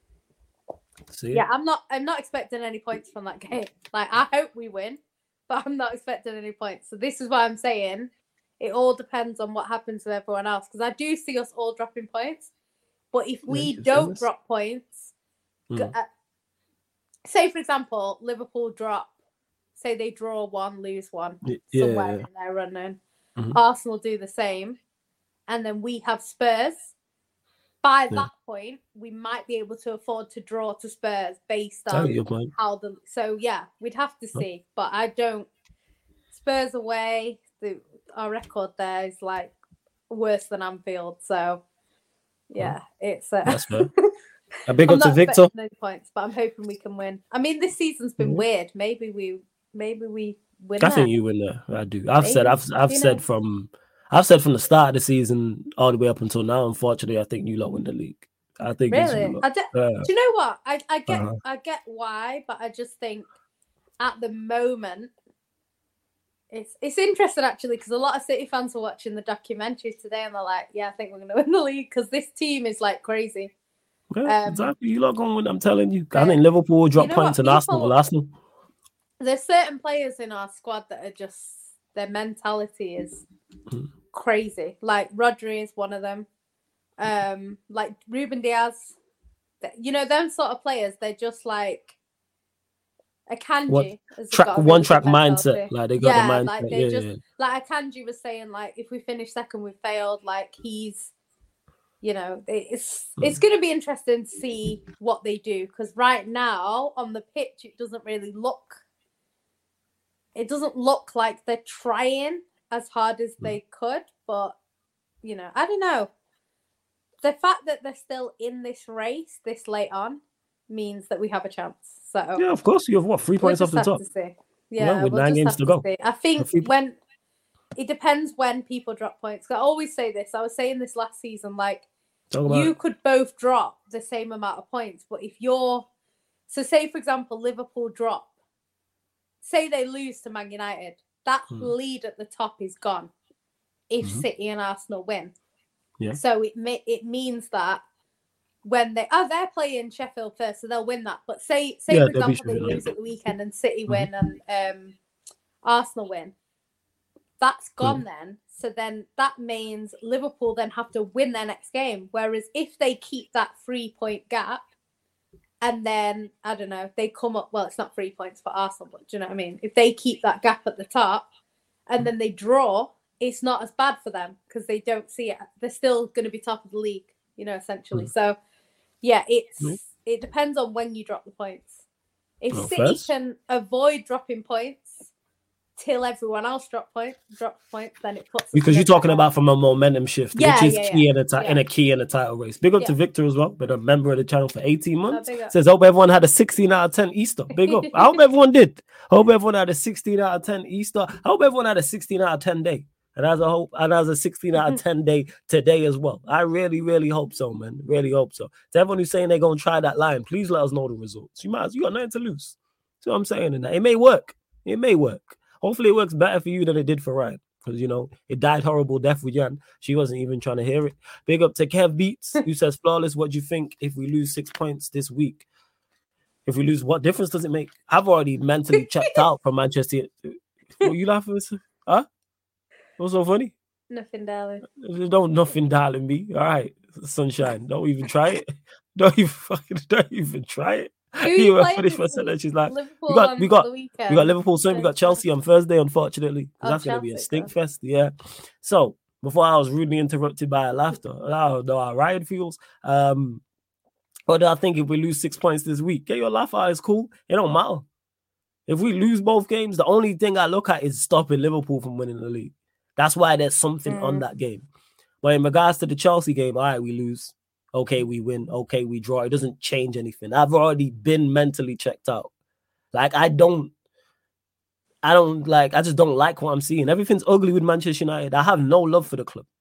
A: See
B: yeah, I'm not. I'm not expecting any points from that game. Like, I hope we win, but I'm not expecting any points. So this is why I'm saying it all depends on what happens with everyone else, because I do see us all dropping points. But if we yeah, don't drop points, mm. uh, say for example, Liverpool drop, say they draw one, lose one,
A: yeah,
B: somewhere
A: yeah.
B: in their running.
A: Mm-hmm.
B: Arsenal do the same, and then we have Spurs. By
A: yeah.
B: that point, we might be able to afford to draw to Spurs based on how the. So yeah, we'd have to see, oh. but I don't. Spurs away, the our record there is like worse than Anfield, so yeah, oh. it's. Uh,
A: That's fair. A big up to Victor.
B: No points, but I'm hoping we can win. I mean, this season's been mm-hmm. weird. Maybe we, maybe we win.
A: I
B: there.
A: think you win there. I do. I've maybe. said. I've. I've you said know. from. I've said from the start of the season all the way up until now. Unfortunately, I think you lot win the league. I think
B: really. I do,
A: uh,
B: do you know what? I, I get
A: uh-huh.
B: I get why, but I just think at the moment it's it's interesting actually because a lot of City fans were watching the documentaries today and they're like, "Yeah, I think we're going to win the league because this team is like crazy."
A: Yeah,
B: um,
A: exactly. You lot going to win. I'm telling you. I think Liverpool will drop you know points and Arsenal will Arsenal.
B: There's certain players in our squad that are just their mentality is. Mm-hmm. Crazy. Like Rodri is one of them. Um, like Ruben Diaz. You know, them sort of players, they're just like a Akanji.
A: Track one track mindset. Like they got
B: yeah,
A: the mindset.
B: Like they
A: yeah,
B: just
A: yeah.
B: like Akanji was saying, like, if we finish second, we failed. Like he's you know, it's mm. it's gonna be interesting to see what they do because right now on the pitch it doesn't really look it doesn't look like they're trying as hard as they could, but you know, I don't know. The fact that they're still in this race this late on means that we have a chance. So
A: yeah, of course, you have what three points
B: we'll
A: off the top.
B: Yeah, yeah,
A: with
B: we'll
A: nine games to, to go.
B: See. I think when it depends when people drop points. I always say this. I was saying this last season. Like you could both drop the same amount of points, but if you're so, say for example, Liverpool drop, say they lose to Man United. That hmm. lead at the top is gone if mm-hmm. City and Arsenal win.
A: Yeah.
B: So it may, it means that when they oh they're playing Sheffield first, so they'll win that. But say say yeah, for example they lose at the weekend and City mm-hmm. win and um, Arsenal win, that's gone mm. then. So then that means Liverpool then have to win their next game. Whereas if they keep that three point gap. And then, I don't know, they come up, well, it's not three points for Arsenal, but do you know what I mean? If they keep that gap at the top and then they draw, it's not as bad for them because they don't see it. They're still going to be top of the league, you know, essentially. Mm. So, yeah, it's mm. it depends on when you drop the points. If well, City first. can avoid dropping points till everyone else drop point, drops points, then it puts
A: because you're talking about from a momentum shift,
B: yeah,
A: which is
B: yeah,
A: key
B: yeah.
A: in a ti-
B: yeah.
A: in a key in a title race. Big up
B: yeah.
A: to Victor as well, but a member of the channel for eighteen months.
B: Oh,
A: says hope everyone had a sixteen out of ten Easter. Big up. I hope everyone did. I hope everyone had a sixteen out of ten Easter. I hope everyone had a sixteen out of ten day. And as a hope, and as a sixteen out of ten day today as well. I really, really hope so, man. Really hope so. To everyone who's saying they're gonna try that line, please let us know the results. You might, you got nothing to lose. See what I'm saying? And it may work. It may work. Hopefully, it works better for you than it did for Ryan. Because, you know, it died horrible death with Jan. She wasn't even trying to hear it. Big up to Kev Beats, who says, Flawless, what do you think if we lose six points this week? If we lose, what difference does it make? I've already mentally checked out from Manchester. What are you laughing at? Huh? What's so funny?
B: Nothing, darling.
A: Don't nothing, darling me. All right, sunshine. Don't even try it. Don't even fucking, don't even try it.
B: Who you
A: finished for sentence. She's like, we got, we got, we got Liverpool soon. We got Chelsea on Thursday, unfortunately.
B: Oh,
A: that's going to
B: Chelsea,
A: be a stink fest. Yeah. So before I was rudely interrupted by laughter, I don't know how Ryan feels. Um, But I think if we lose six points this week, get your laugh out. It's cool. It don't matter. If we lose both games, the only thing I look at is stopping Liverpool from winning the league. That's why there's something mm. on that game. But in regards to the Chelsea game, all right, we lose. Okay, we win. Okay, we draw. It doesn't change anything. I've already been mentally checked out. Like, I don't, I don't like, I just don't like what I'm seeing. Everything's ugly with Manchester United. I have no love for the club.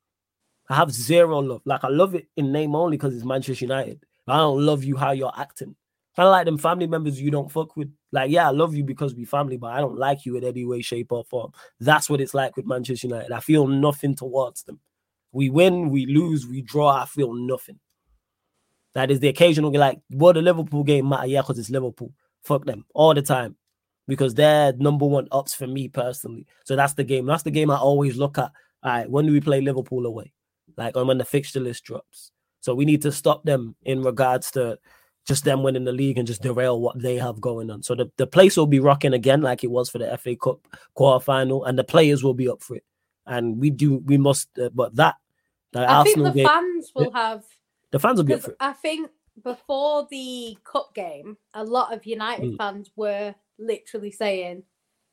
A: I have zero love. Like, I love it in name only because it's Manchester United. I don't love you how you're acting. Kind of like them family members you don't fuck with. Like, yeah, I love you because we family, but I don't like you in any way, shape, or form. That's what it's like with Manchester United. I feel nothing towards them. We win, we lose, we draw, I feel nothing. That is the occasional, like, well, the Liverpool game matter, yeah, because it's Liverpool. Fuck them all the time. Because they're number one ups for me personally. So that's the game. That's the game I always look at. All right, when do we play Liverpool away? Like, when the fixture list drops. So we need to stop them in regards to just them winning the league and just derail what they have going on. So the, the place will be rocking again like it was for the F A Cup quarterfinal, and the players will be up for it. And we do, we must, uh, but that, the
B: I
A: Arsenal
B: think the
A: game,
B: fans will
A: yeah,
B: have,
A: the fans will be up for it.
B: I think before the Cup game, a lot of United mm. fans were literally saying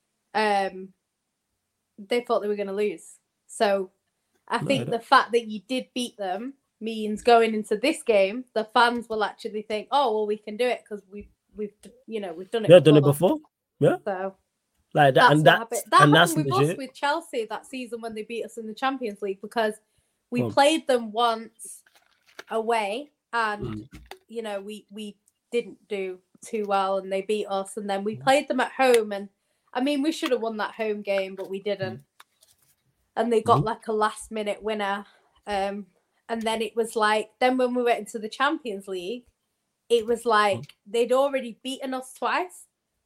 B: um, they thought they were going to lose. So I no, think I the fact that you did beat them means going into this game, the fans will actually think, "Oh, well, we can do it because we've we've you know we've done it.
A: Yeah,
B: before.
A: done it before. Yeah,
B: so
A: like that,
B: that's
A: and that,
B: that
A: and
B: happened
A: that's
B: with
A: legit.
B: us with Chelsea that season when they beat us in the Champions League because we
A: oh.
B: played them once away, and
A: mm.
B: you know we we didn't do too well, and they beat us, and then we played them at home, and I mean we should have won that home game, but we didn't,
A: mm.
B: and they got
A: mm.
B: like a last minute winner. Um, And then it was like, then when we went into the Champions League, it was like they'd already beaten us twice.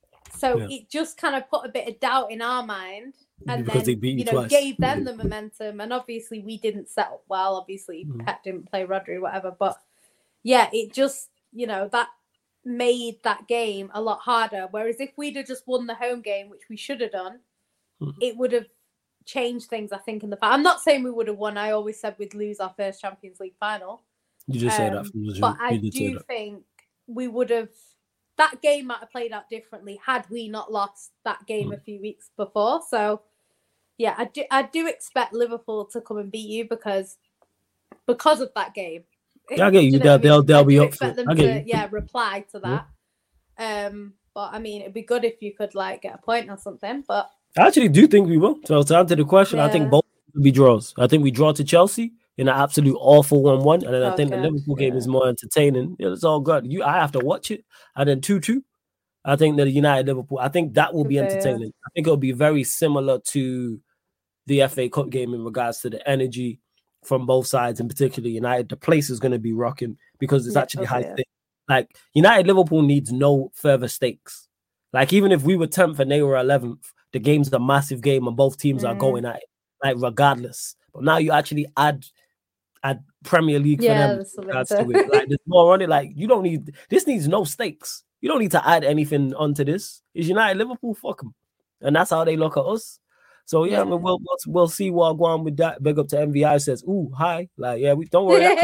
B: So yeah. it just kind of put a bit of doubt in our mind. And
A: because
B: then,
A: they beat you,
B: you know,
A: twice.
B: gave them the momentum. And obviously we didn't set up well. Obviously mm. Pep didn't play Rodri, whatever. But yeah, it just, you know, that made that game a lot harder. Whereas if we'd have just won the home game, which we should have done, mm. it would have change things, I think, in the past. I'm not saying we would have won. I always said we'd lose our first Champions League final.
A: You just
B: um,
A: said that. You,
B: but
A: you
B: I
A: did
B: do think we would have, that game might have played out differently had we not lost that game mm. a few weeks before. So, yeah, I do, I do expect Liverpool to come and beat you because because of that game.
A: Yeah, I get you. you know they'll, they'll, they'll be up for it.
B: Them
A: I get
B: to,
A: you.
B: Yeah, reply to that. Yeah. Um, But, I mean, it'd be good if you could, like, get a point or something, but
A: I actually do think we will. So to answer the question, yeah. I think both will be draws. I think we draw to Chelsea in an absolute awful one one, and then I okay. think the Liverpool game yeah. is more entertaining. Yeah, it's all good. You, I have to watch it, and then two two. I think the United Liverpool. I think that will be okay, entertaining. Yeah. I think it'll be very similar to the F A Cup game in regards to the energy from both sides, and particularly United. The place is going to be rocking because it's yeah, actually okay, high yeah. stakes. Like United Liverpool needs no further stakes. Like even if we were tenth and they were eleventh. The game's a massive game and both teams mm. are going at it, like regardless. But now you actually add add Premier League for
B: yeah,
A: them regards to it. Like there's more on it. Like you don't need this needs no stakes. You don't need to add anything onto this. Is United Liverpool? Fuck them, and that's how they look at us. So yeah, yeah. I mean, we'll, we'll we'll see what go on with that. Big up to M V I says, "Ooh, hi." Like yeah, we don't worry. That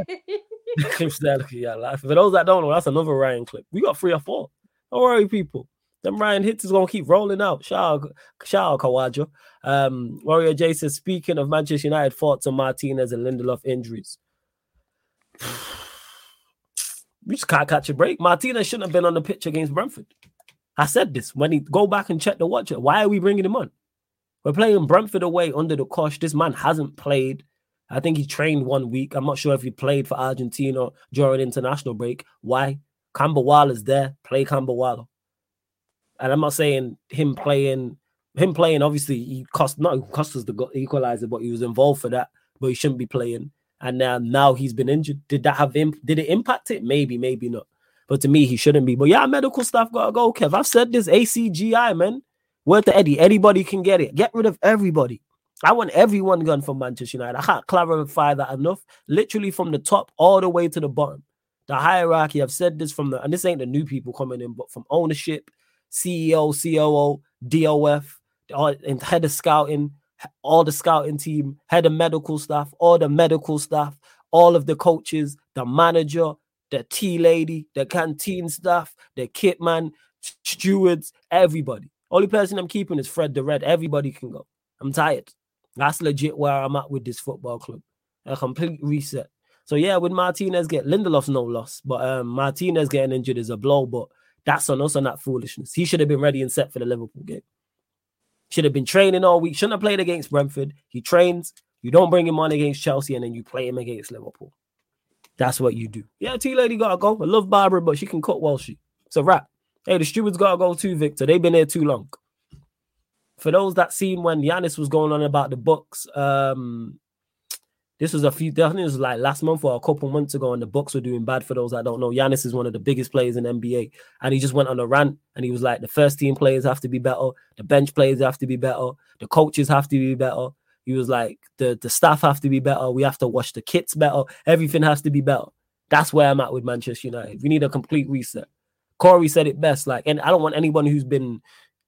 A: clip, clips there. Yeah, like, for those that don't know, that's another Ryan clip. We got three or four. Don't worry, people. Them Ryan hits is gonna keep rolling out. Shout out, shout out Kawaja. Um, Warrior J says, speaking of Manchester United, thoughts on Martinez and Lindelof injuries. We just can't catch a break. Martinez shouldn't have been on the pitch against Brentford. I said this when he go back and check the watch. Why are we bringing him on? We're playing Brentford away under the cosh. This man hasn't played. I think he trained one week. I'm not sure if he played for Argentina during international break. Why? Camberwala's there. Play Camberwala. And I'm not saying him playing, him playing, obviously, he cost, not cost us the equalizer, but he was involved for that, but he shouldn't be playing. And now, now he's been injured. Did that have him? Did it impact it? Maybe, maybe not. But to me, he shouldn't be. But yeah, medical stuff got to go, Kev. I've said this, A C G I, man. Word to Eddie. Anybody can get it. Get rid of everybody. I want everyone gone from Manchester United. I can't clarify that enough. Literally from the top all the way to the bottom. The hierarchy, I've said this from the, and this ain't the new people coming in, but from ownership, C E O, C O O, D O F, all, and head of scouting, all the scouting team, head of medical staff, all the medical staff, all of the coaches, the manager, the tea lady, the canteen staff, the kit man, stewards, everybody. Only person I'm keeping is Fred the Red. Everybody can go. I'm tired. That's legit where I'm at with this football club. A complete reset. So yeah, with Martinez get Lindelof's no loss, but um, Martinez getting injured is a blow. But that's on us on that foolishness. He should have been ready and set for the Liverpool game. Should have been training all week. Shouldn't have played against Brentford. He trains. You don't bring him on against Chelsea, and then you play him against Liverpool. That's what you do. Yeah, T lady gotta go. I love Barbara, but she can cook well. She. It's a wrap. Hey, the stewards gotta go too, Victor. They've been there too long. For those that seen when Giannis was going on about the Bucks, um. This was a few, I think it was like last month or a couple months ago, and the Bucks were doing bad. For those that don't know, Giannis is one of the biggest players in the N B A, and he just went on a rant, and he was like, the first team players have to be better, the bench players have to be better, the coaches have to be better. He was like, the, the staff have to be better, we have to wash the kits better, everything has to be better. That's where I'm at with Manchester United. We need a complete reset. Corey said it best, like, and I don't want anyone who's been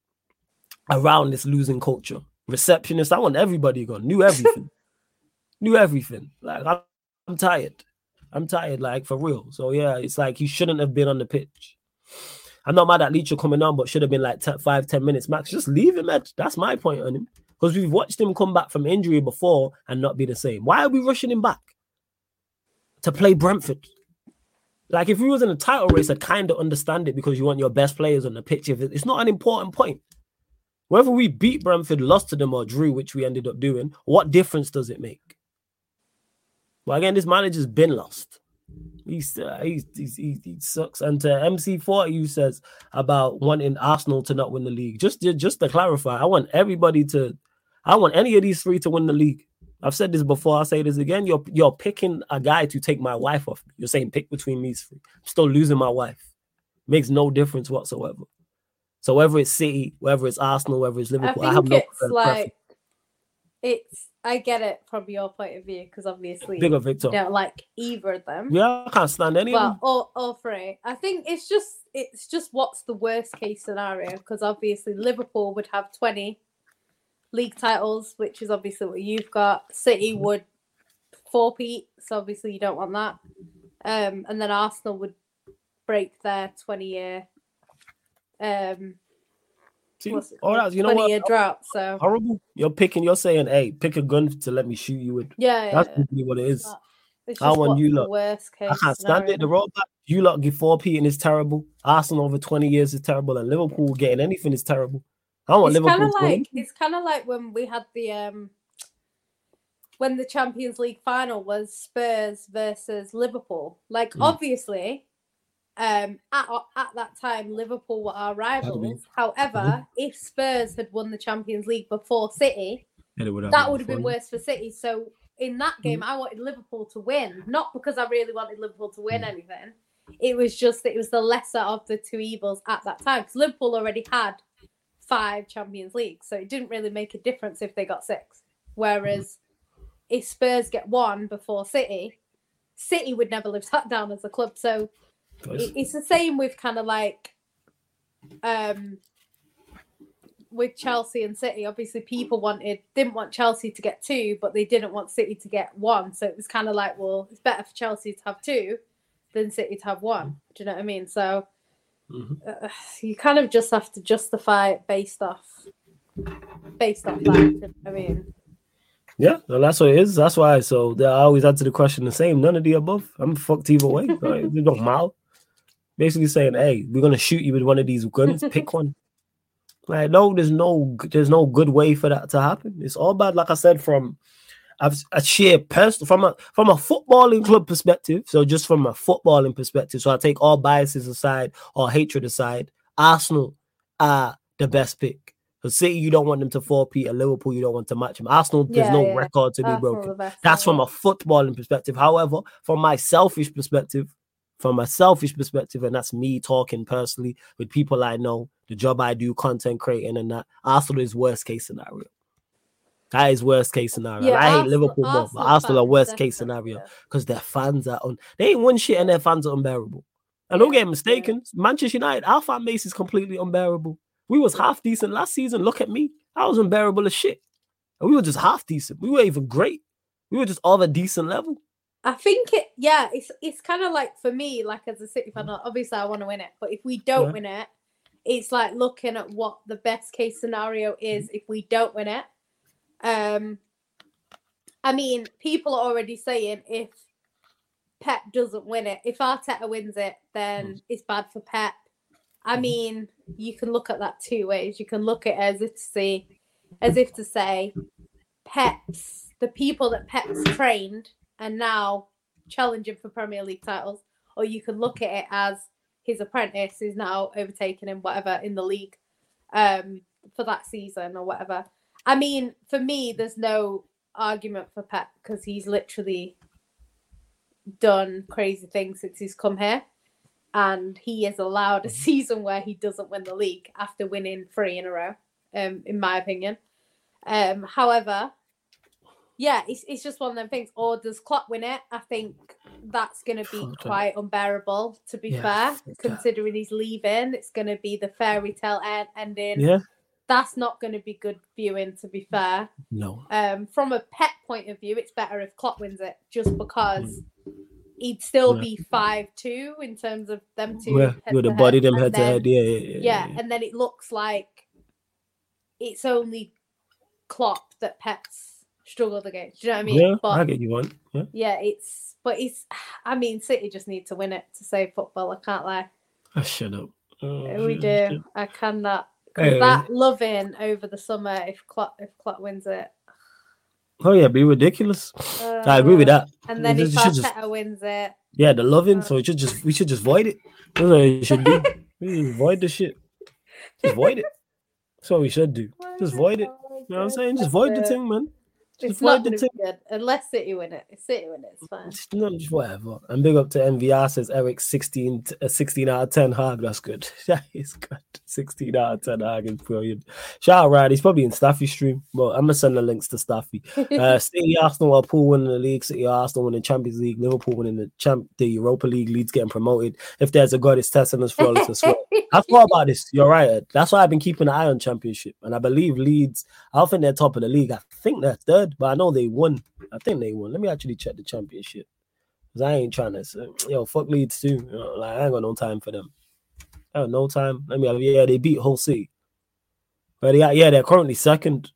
A: around this losing culture. Receptionist, I want everybody gone, knew everything. Knew everything. Like, I'm, I'm tired. I'm tired, like, for real. So, yeah, it's like he shouldn't have been on the pitch. I'm not mad at Leacher coming on, but should have been like ten, five, ten minutes max. Just leave him, Ed. That's my point on him. Because we've watched him come back from injury before and not be the same. Why are we rushing him back? To play Brentford. Like, if we was in a title race, I'd kind of understand it because you want your best players on the pitch. If it's not an important point. Whether we beat Brentford, lost to them, or drew, which we ended up doing, what difference does it make? Well, again, this manager's been lost. He's, uh, he's, he's, he, he sucks. And to M C forty, who says about wanting Arsenal to not win the league. Just, just to clarify, I want everybody to, I want any of these three to win the league. I've said this before, I'll say this again. You're, you're picking a guy to take my wife off me. You're saying pick between these three. I'm still losing my wife. Makes no difference whatsoever. So whether it's City, whether it's Arsenal, whether it's Liverpool, I,
B: I
A: have
B: think
A: no
B: it's like,
A: preference.
B: it's, I get it from your point of view because obviously
A: Bigger Victor.
B: you don't like either of them.
A: Yeah, I can't stand any of
B: Well,
A: them.
B: all, all three. I think it's just it's just what's the worst case scenario because obviously Liverpool would have twenty league titles, which is obviously what you've got. City
A: Mm-hmm.
B: would four-peat, so obviously you don't want that. Um, and then Arsenal would break their twenty-year um,
A: See,
B: what's it
A: all
B: called?
A: that, you know what?
B: twenty-year drought. So
A: Horrible. You're picking, you're saying, hey, pick a gun to let me shoot you with.
B: yeah, yeah,
A: That's
B: yeah.
A: really what it is.
B: It's
A: I
B: just
A: want
B: what's
A: you
B: the
A: lot.
B: worst case
A: I can't stand
B: scenario.
A: it. The road back, you lot give four P and it's terrible. Arsenal over twenty years is terrible, and Liverpool getting anything is terrible. I don't want
B: It's kind
A: Liverpool
B: of
A: to win.
B: like it's kind of like when we had the um when the Champions League final was Spurs versus Liverpool. Like
A: Mm.
B: obviously, um at at that time Liverpool were our rivals. However,
A: Mhm.
B: if Spurs had won the Champions League before City,
A: Yeah, would
B: that would have been worse for City. So in that
A: Mm.
B: game, I wanted Liverpool to win, not because I really wanted Liverpool to win
A: Mm.
B: anything. It was just that it was the lesser of the two evils at that time because Liverpool already had five Champions Leagues, so it didn't really make a difference if they got six. Whereas if Spurs get one before City, City would never live that down as a club. So it, it's the same with kind of like um with Chelsea and City. Obviously, people wanted didn't want Chelsea to get two, but they didn't want City to get one. So it was kind of like, well, it's better for Chelsea to have two than City to have one. Do you know what I mean? So
A: Mm-hmm.
B: uh, you kind of just have to justify it based off based off that. Do you know what I mean,
A: Yeah, well, that's what it is. That's why. So I always answer the question the same. None of the above. I'm fucked either way. Right? It don't matter. Basically saying, hey, we're gonna shoot you with one of these guns. Pick one. Like, no, there's no, there's no good way for that to happen. It's all bad. Like I said, from I've a sheer person from a from a footballing club perspective. So just from a footballing perspective. So I take all biases aside or hatred aside. Arsenal are the best pick. For City, you don't want them to four-peat, and Liverpool, you don't want to match them. Arsenal, there's
B: Yeah,
A: no
B: yeah.
A: record to be
B: Arsenal
A: broken.
B: the best,
A: That's
B: yeah.
A: from a footballing perspective. However, from my selfish perspective, from a selfish perspective, and that's me talking personally with people I know, the job I do, content creating and that, Arsenal is worst case scenario. That is worst case scenario.
B: Yeah,
A: And I hate
B: Arsenal-
A: Liverpool more, but
B: Arsenal
A: Arsenal are
B: fans,
A: worst case
B: definitely,
A: scenario
B: yeah.
A: because their fans are on. They ain't won shit and their fans are unbearable. And don't
B: Yeah,
A: get mistaken, Manchester United, our fan base is completely unbearable. We was half decent last season. Look at me. I was unbearable as shit. And we were just half decent. We were even great. We were just all a decent level.
B: I think it, yeah, it's it's kind of like for me, like as a City fan, obviously I want to win it, but if we don't
A: Yeah.
B: win it, it's like looking at what the best case scenario is if we don't win it. Um, I mean, people are already saying if Pep doesn't win it, if Arteta wins it, then
A: Mm.
B: it's bad for Pep. I mean, you can look at that two ways. You can look at it as if to say, as if to say, Pep's the people that Pep's trained are now challenging for Premier League titles, or you can look at it as his apprentice is now overtaking him, whatever, in the league um, for that season or whatever. I mean, for me, there's no argument for Pep because he's literally done crazy things since he's come here. And he has allowed a season where he doesn't win the league after winning three in a row, um, in my opinion. Um, however, yeah, it's it's just one of them things. Or does Klopp win it? I think that's going to be
A: Okay.
B: quite unbearable, to be
A: Yeah,
B: fair,
A: fuck that.
B: considering he's leaving. It's going to be the fairy tale end- ending.
A: Yeah.
B: That's not going to be good viewing, to be fair.
A: No.
B: Um, from a Pep point of view, it's better if Klopp wins it, just because he'd still
A: Yeah.
B: be five two in terms of them two.
A: Yeah,
B: head
A: with
B: to
A: the body
B: head,
A: them
B: and
A: head to
B: then-
A: head. Yeah, yeah, yeah.
B: Yeah,
A: yeah.
B: and then it looks like it's only Klopp that Pep's struggled against. Do you know what I mean?
A: Yeah,
B: but
A: I get you one. Yeah.
B: yeah, it's but it's. I mean, City just need to win it to save football. I can't lie.
A: Oh, shut up. Oh,
B: we
A: shit,
B: do.
A: shit.
B: I cannot. 'Cause
A: Anyway.
B: that loving over the summer if Klopp if Klopp wins it.
A: Oh yeah, be ridiculous.
B: Uh,
A: I agree with that.
B: And then
A: It
B: if
A: should just-
B: Arteta wins it,
A: Yeah, the loving.
B: Uh,
A: So it should just we should just void it. That's what it should do. We just void the shit. Just void it. That's what we should do. Just void it. You know what I'm saying? Just void the thing, man. Just
B: It's not
A: void the
B: going to
A: thing.
B: be good unless City win it. If City win it, it's fine.
A: Just, no, just whatever. And big up to M V R says Eric sixteen, t- uh, sixteen out of ten Hag. That's good. That is good. sixteen out of ten Hag is brilliant. Shout out Ryan. He's probably in Staffy's stream. But I'm gonna send the links to Staffy. Uh, City, Arsenal, Liverpool winning the league. City, Arsenal winning Champions League. Liverpool winning the champ, the Europa League. Leeds getting promoted. If there's a God, it's testing us flawless as well. I thought about this. You're right, Ed. That's why I've been keeping an eye on Championship. And I believe Leeds, I don't think they're top of the league. I think they're third, but I know they won. I think they won. Let me actually check the Championship. Because I ain't trying to say, yo, fuck Leeds too. You know, like, I ain't got no time for them. I have no time. Let me have, yeah, they beat Hull City. But yeah, yeah, they're currently second.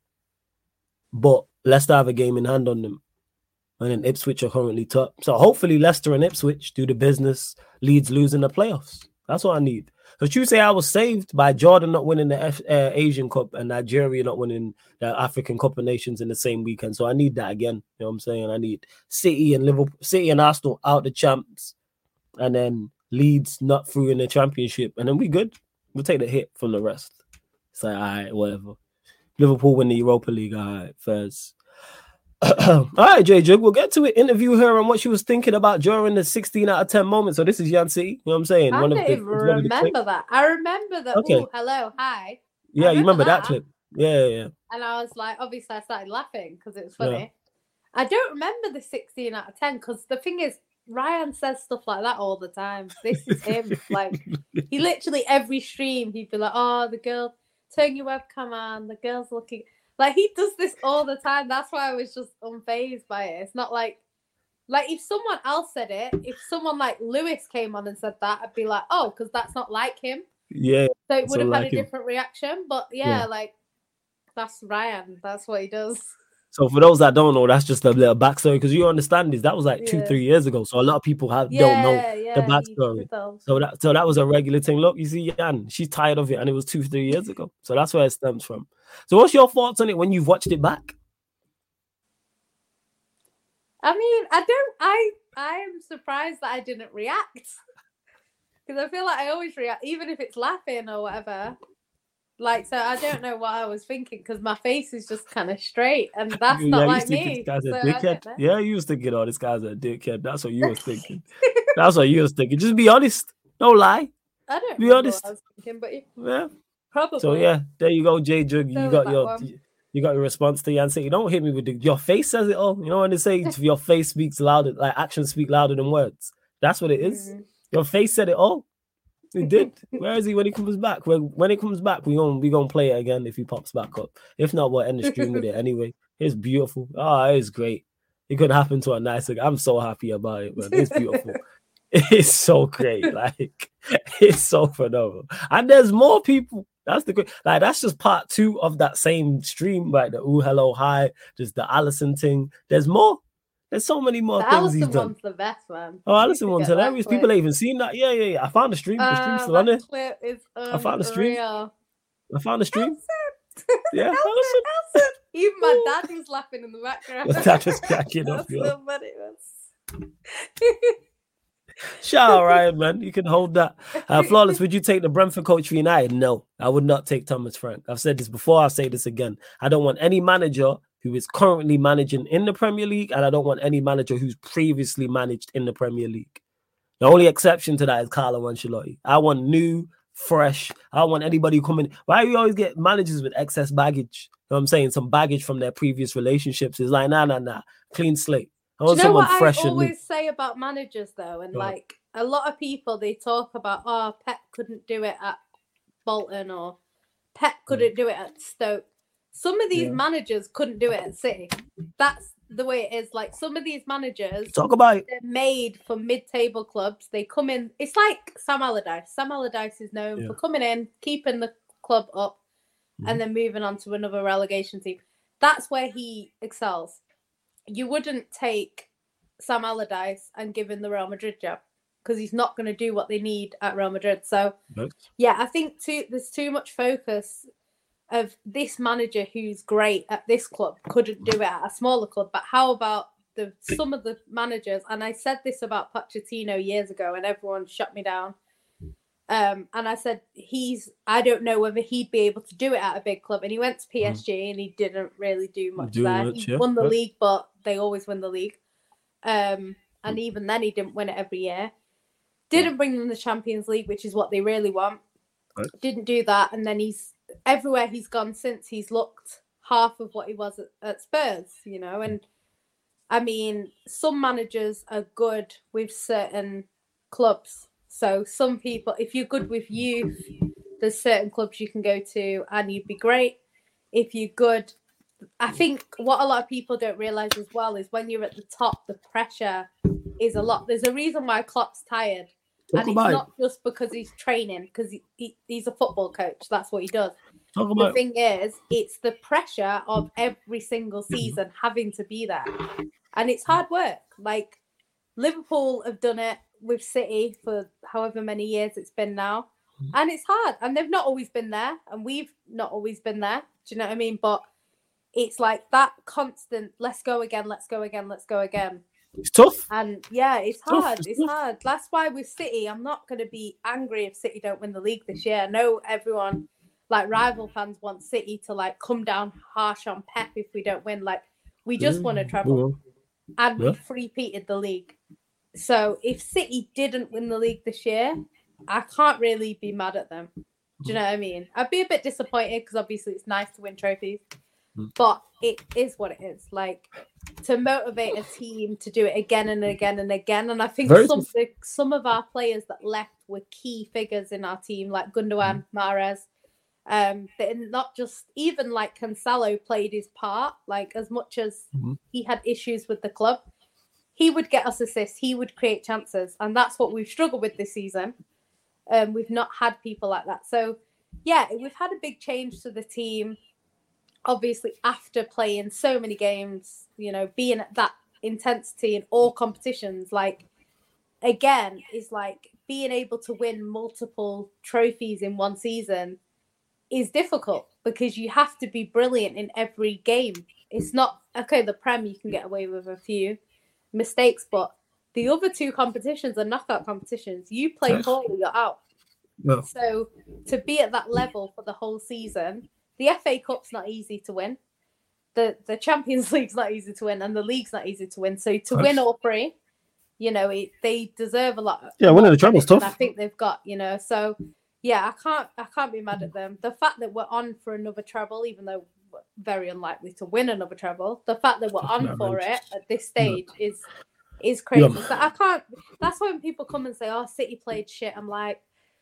A: But Leicester have a game in hand on them. And then Ipswich are currently top. So hopefully Leicester and Ipswich do the business. Leeds losing the playoffs. That's what I need. Because you say I was saved by Jordan not winning the F, uh, Asian Cup and Nigeria not winning the African Cup of Nations in the same weekend. So I need that again. You know what I'm saying? I need City and Liverpool, City and Arsenal out the champs, and then Leeds not through in the Championship, and then we good. We'll take the hit from the rest. It's like, all right, whatever. Liverpool win the Europa League. All right, first. All right, J Jug, we'll get to it. Interview her and what she was thinking about during the sixteen out of ten moment. So this is Yan City. You know what I'm saying?
B: I
A: One
B: don't
A: of the,
B: even
A: one of the
B: remember
A: clips.
B: that. I remember that.
A: Okay.
B: Oh, hello, hi.
A: Yeah,
B: I
A: you remember
B: remember
A: that
B: that.
A: clip? Yeah, yeah, yeah.
B: And I was like, obviously, I started laughing because it was
A: Yeah.
B: funny. I don't remember the sixteen out of ten because the thing is, Ryan says stuff like that all the time. This is him. Like, he literally, every stream, he'd be like, oh, the girl, turn your webcam on, the girl's looking. Like, he does this all the time. That's why I was just unfazed by it. It's not like, like, if someone else said it, if someone like Lewis came on and said that, I'd be like, oh, because that's not like him.
A: Yeah,
B: So it would have had
A: like
B: a
A: him.
B: different reaction. But yeah,
A: Yeah.
B: like, that's Ryan. That's what he does.
A: So for those that don't know, that's just a little backstory because you understand this. That was like two,
B: Yeah.
A: three years ago. So a lot of people have
B: Yeah,
A: don't know.
B: yeah. he
A: backstory.
B: did those.
A: So that so that was a regular thing. Look, you see, Jan, she's tired of it, and it was two, three years ago. So that's where it stems from. So what's your thoughts on it when you've watched it back?
B: I mean, I don't. I I am surprised that I didn't react because I feel like I always react, even if it's laughing or whatever. Like, so I don't know what I was thinking because my face is just kind of straight, and that's
A: Yeah,
B: not
A: you
B: like
A: was thinking
B: me.
A: This guy's a
B: so I
A: dickhead.
B: don't know.
A: Yeah, you was thinking, oh, this guy's a dickhead. That's what you was thinking. That's what you was thinking. Just be honest. Don't lie.
B: I don't
A: Be
B: know
A: honest.
B: what I was thinking, but yeah,
A: Yeah.
B: probably.
A: So yeah, there you go, J Jug. You
B: Go with
A: got
B: that
A: your
B: one.
A: you got your response to Yan City. Don't hit me with the, your face says it all. You know when they say your face speaks louder, like actions speak louder than words. That's what it is.
B: Mhm.
A: Your face said it all. It did. Where is he when he comes back? When when he comes back, we gonna we gonna play it again if he pops back up. If not, we'll end the stream with it anyway. It's beautiful. Oh, it's great. It could happen to a nicer guy. I'm so happy about it, man. It's beautiful. It's so great. Like, it's so phenomenal. And there's more people. That's the great. Like, that's just part two of that same stream, like the ooh, hello, hi, just the Allison thing. There's more. There's so many more
B: The
A: things
B: Allison
A: he's done.
B: one's the best, man.
A: Oh, Allison
B: You
A: one's
B: forget that
A: hilarious.
B: clip.
A: People ain't even seen that. Yeah, yeah, yeah. I found the stream. The stream's
B: Uh,
A: still on there.
B: that clip is
A: I found the stream.
B: unreal.
A: I found the stream.
B: Allison!
A: Yeah,
B: Allison,
A: Allison.
B: Allison. Even my dad was laughing in the background.
A: Your dad was cracking up,
B: That's
A: yo.
B: so funny, man.
A: Shout out, Ryan, man. You can hold that. Uh, Flawless, would you take the Brentford coach for United? No, I would not take Thomas Frank. I've said this before. I'll say this again. I don't want any manager who is currently managing in the Premier League, and I don't want any manager who's previously managed in the Premier League. The only exception to that is Carlo Ancelotti. I want new, fresh. I don't want anybody coming. Why do you always get managers with excess baggage? You know what I'm saying? Some baggage from their previous relationships. It's like, nah, nah, nah. Clean slate. I
B: Do
A: want
B: you know
A: someone
B: what
A: fresh
B: I
A: and new.
B: always say about managers, though? And
A: Go on.
B: like a lot of people, they talk about, oh, Pep couldn't do it at Bolton or Pep couldn't do it at Stoke. Some of these
A: Yeah.
B: managers couldn't do it at City. That's the way it is. Like some of these managers,
A: Talk about it.
B: they're made for mid-table clubs. They come in. It's like Sam Allardyce. Sam Allardyce is known
A: Yeah.
B: for coming in, keeping the club up,
A: Mhm.
B: and then moving on to another relegation team. That's where he excels. You wouldn't take Sam Allardyce and give him the Real Madrid job because he's not going to do what they need at Real Madrid. So,
A: Right.
B: yeah, I think too, there's too much focus of this manager who's great at this club couldn't do it at a smaller club. But how about the some of the managers? And I said this about Pochettino years ago, and everyone shut me down. Um, and I said he's. I don't know whether he'd be able to do it at a big club. And he went to P S G, and he didn't really do much
A: Do
B: there.
A: much,
B: he
A: yeah.
B: won the
A: Right.
B: league, but they always win the league. Um, and even then, he didn't win it every year. Didn't bring them the Champions League, which is what they really want.
A: Right.
B: Didn't do that, and then he's everywhere he's gone since. He's looked half of what he was at, at Spurs, you know. And I mean, some managers are good with certain clubs. So some people, if you're good with youth, there's certain clubs you can go to, and you'd be great. If you're good, I think what a lot of people don't realize as well is when you're at the top, the pressure is a lot. There's a reason why Klopp's tired.
A: Talk
B: And it's
A: about it.
B: not just because he's training, because he, he, he's a football coach. That's what he does.
A: Talk
B: The
A: about it.
B: thing is, it's the pressure of every single season having to be there. And it's hard work. Like, Liverpool have done it with City for however many years it's been now. And it's hard. And they've not always been there. And we've not always been there. Do you know what I mean? But it's like that constant, let's go again, let's go again, let's go again.
A: It's tough.
B: And yeah, it's
A: Tough,
B: hard.
A: it's
B: It's
A: tough.
B: hard. That's why with City, I'm not going to be angry if City don't win the league this year. I know everyone, like rival fans, want City to like come down harsh on Pep if we don't win. Like we just
A: Yeah,
B: want to
A: move
B: travel,
A: on.
B: and
A: Yeah.
B: we three-peated the league. So if City didn't win the league this year, I can't really be mad at them. Do you know what I mean? I'd be a bit disappointed because obviously it's nice to win trophies,
A: Mm.
B: but it is what it is. Like to motivate a team to do it again and again and again. And I think
A: Very
B: some
A: tough.
B: the, some of our players that left were key figures in our team, like Gundogan, Mahrez. Um, they're not just even like Cancelo played his part. Like as much as
A: Mhm.
B: he had issues with the club, he would get us assists. He would create chances, and that's what we've struggled with this season. Um, we've not had people like that. So, yeah, we've had a big change to the team. Obviously, after playing so many games, you know, being at that intensity in all competitions, like, again, is like being able to win multiple trophies in one season is difficult because you have to be brilliant in every game. It's not, okay, the Prem, you can get away with a few mistakes, but the other two competitions are knockout competitions. You play
A: Yes.
B: poorly, you're out.
A: Yeah.
B: So to be at that level for the whole season, the F A Cup's not easy to win. The the Champions League's not easy to win, and the league's not easy to win. So to
A: Yes.
B: win all three, you know, it, they deserve a lot.
A: Yeah, winning the treble's
B: than I
A: tough.
B: think they've got, you know. So yeah, I can't I can't be mad at them. The fact that we're on for another treble, even though we're very unlikely to win another treble, the fact that we're on
A: Yeah,
B: for
A: man.
B: it at this stage is is crazy.
A: Yeah.
B: So I can't. That's why when people come and say, "Oh, City played shit," I'm like,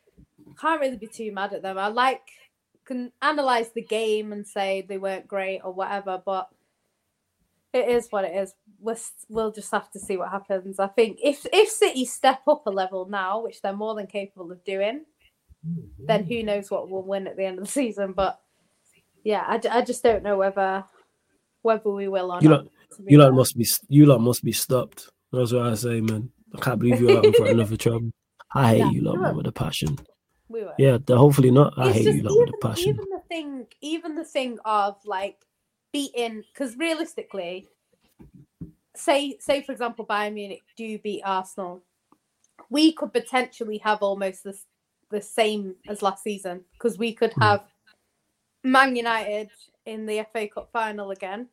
B: I can't really be too mad at them. I like can analyze the game and say they weren't great or whatever, but It is what it is. We'll, we'll just have to see what happens. I think if if City step up a level now, which they're more than capable of doing, then who knows what will win at the end of the season. But yeah, I, I just don't know whether whether we will or
A: You
B: not.
A: lot, you lot must be you lot must be stopped. That's what I say, man. I can't believe you're out for another trouble. I hate
B: Yeah,
A: you lot,
B: we
A: man,
B: will.
A: with a passion.
B: We will.
A: Yeah, the, hopefully not. I
B: It's
A: hate
B: just
A: you lot
B: even,
A: with a passion.
B: even the thing, even the thing of like beating, because realistically, say say for example, Bayern Munich do beat Arsenal, we could potentially have almost the the same as last season because we could have Man United in the F A Cup final again.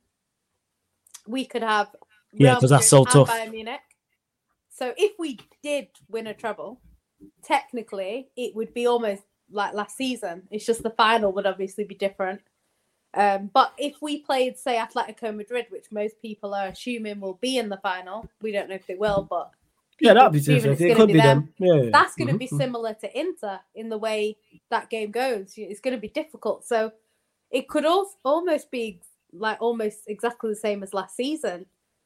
B: We could have
A: Yeah,
B: Real
A: because that's
B: Madrid
A: so
B: and
A: tough.
B: Bayern Munich. So if we did win a treble, technically it would be almost like last season. It's just the final would obviously be different. Um, but if we played, say, Atletico Madrid, which most people are assuming will be in the final, we don't know if they will, but
A: Yeah, that'd be
B: assuming
A: different.
B: it's
A: It
B: gonna
A: could be them.
B: them.
A: Yeah, yeah.
B: That's going to
A: Mhm,
B: be
A: mhm.
B: similar to Inter in the way that game goes. It's going to be difficult. So it could also almost be like almost exactly the same as last season.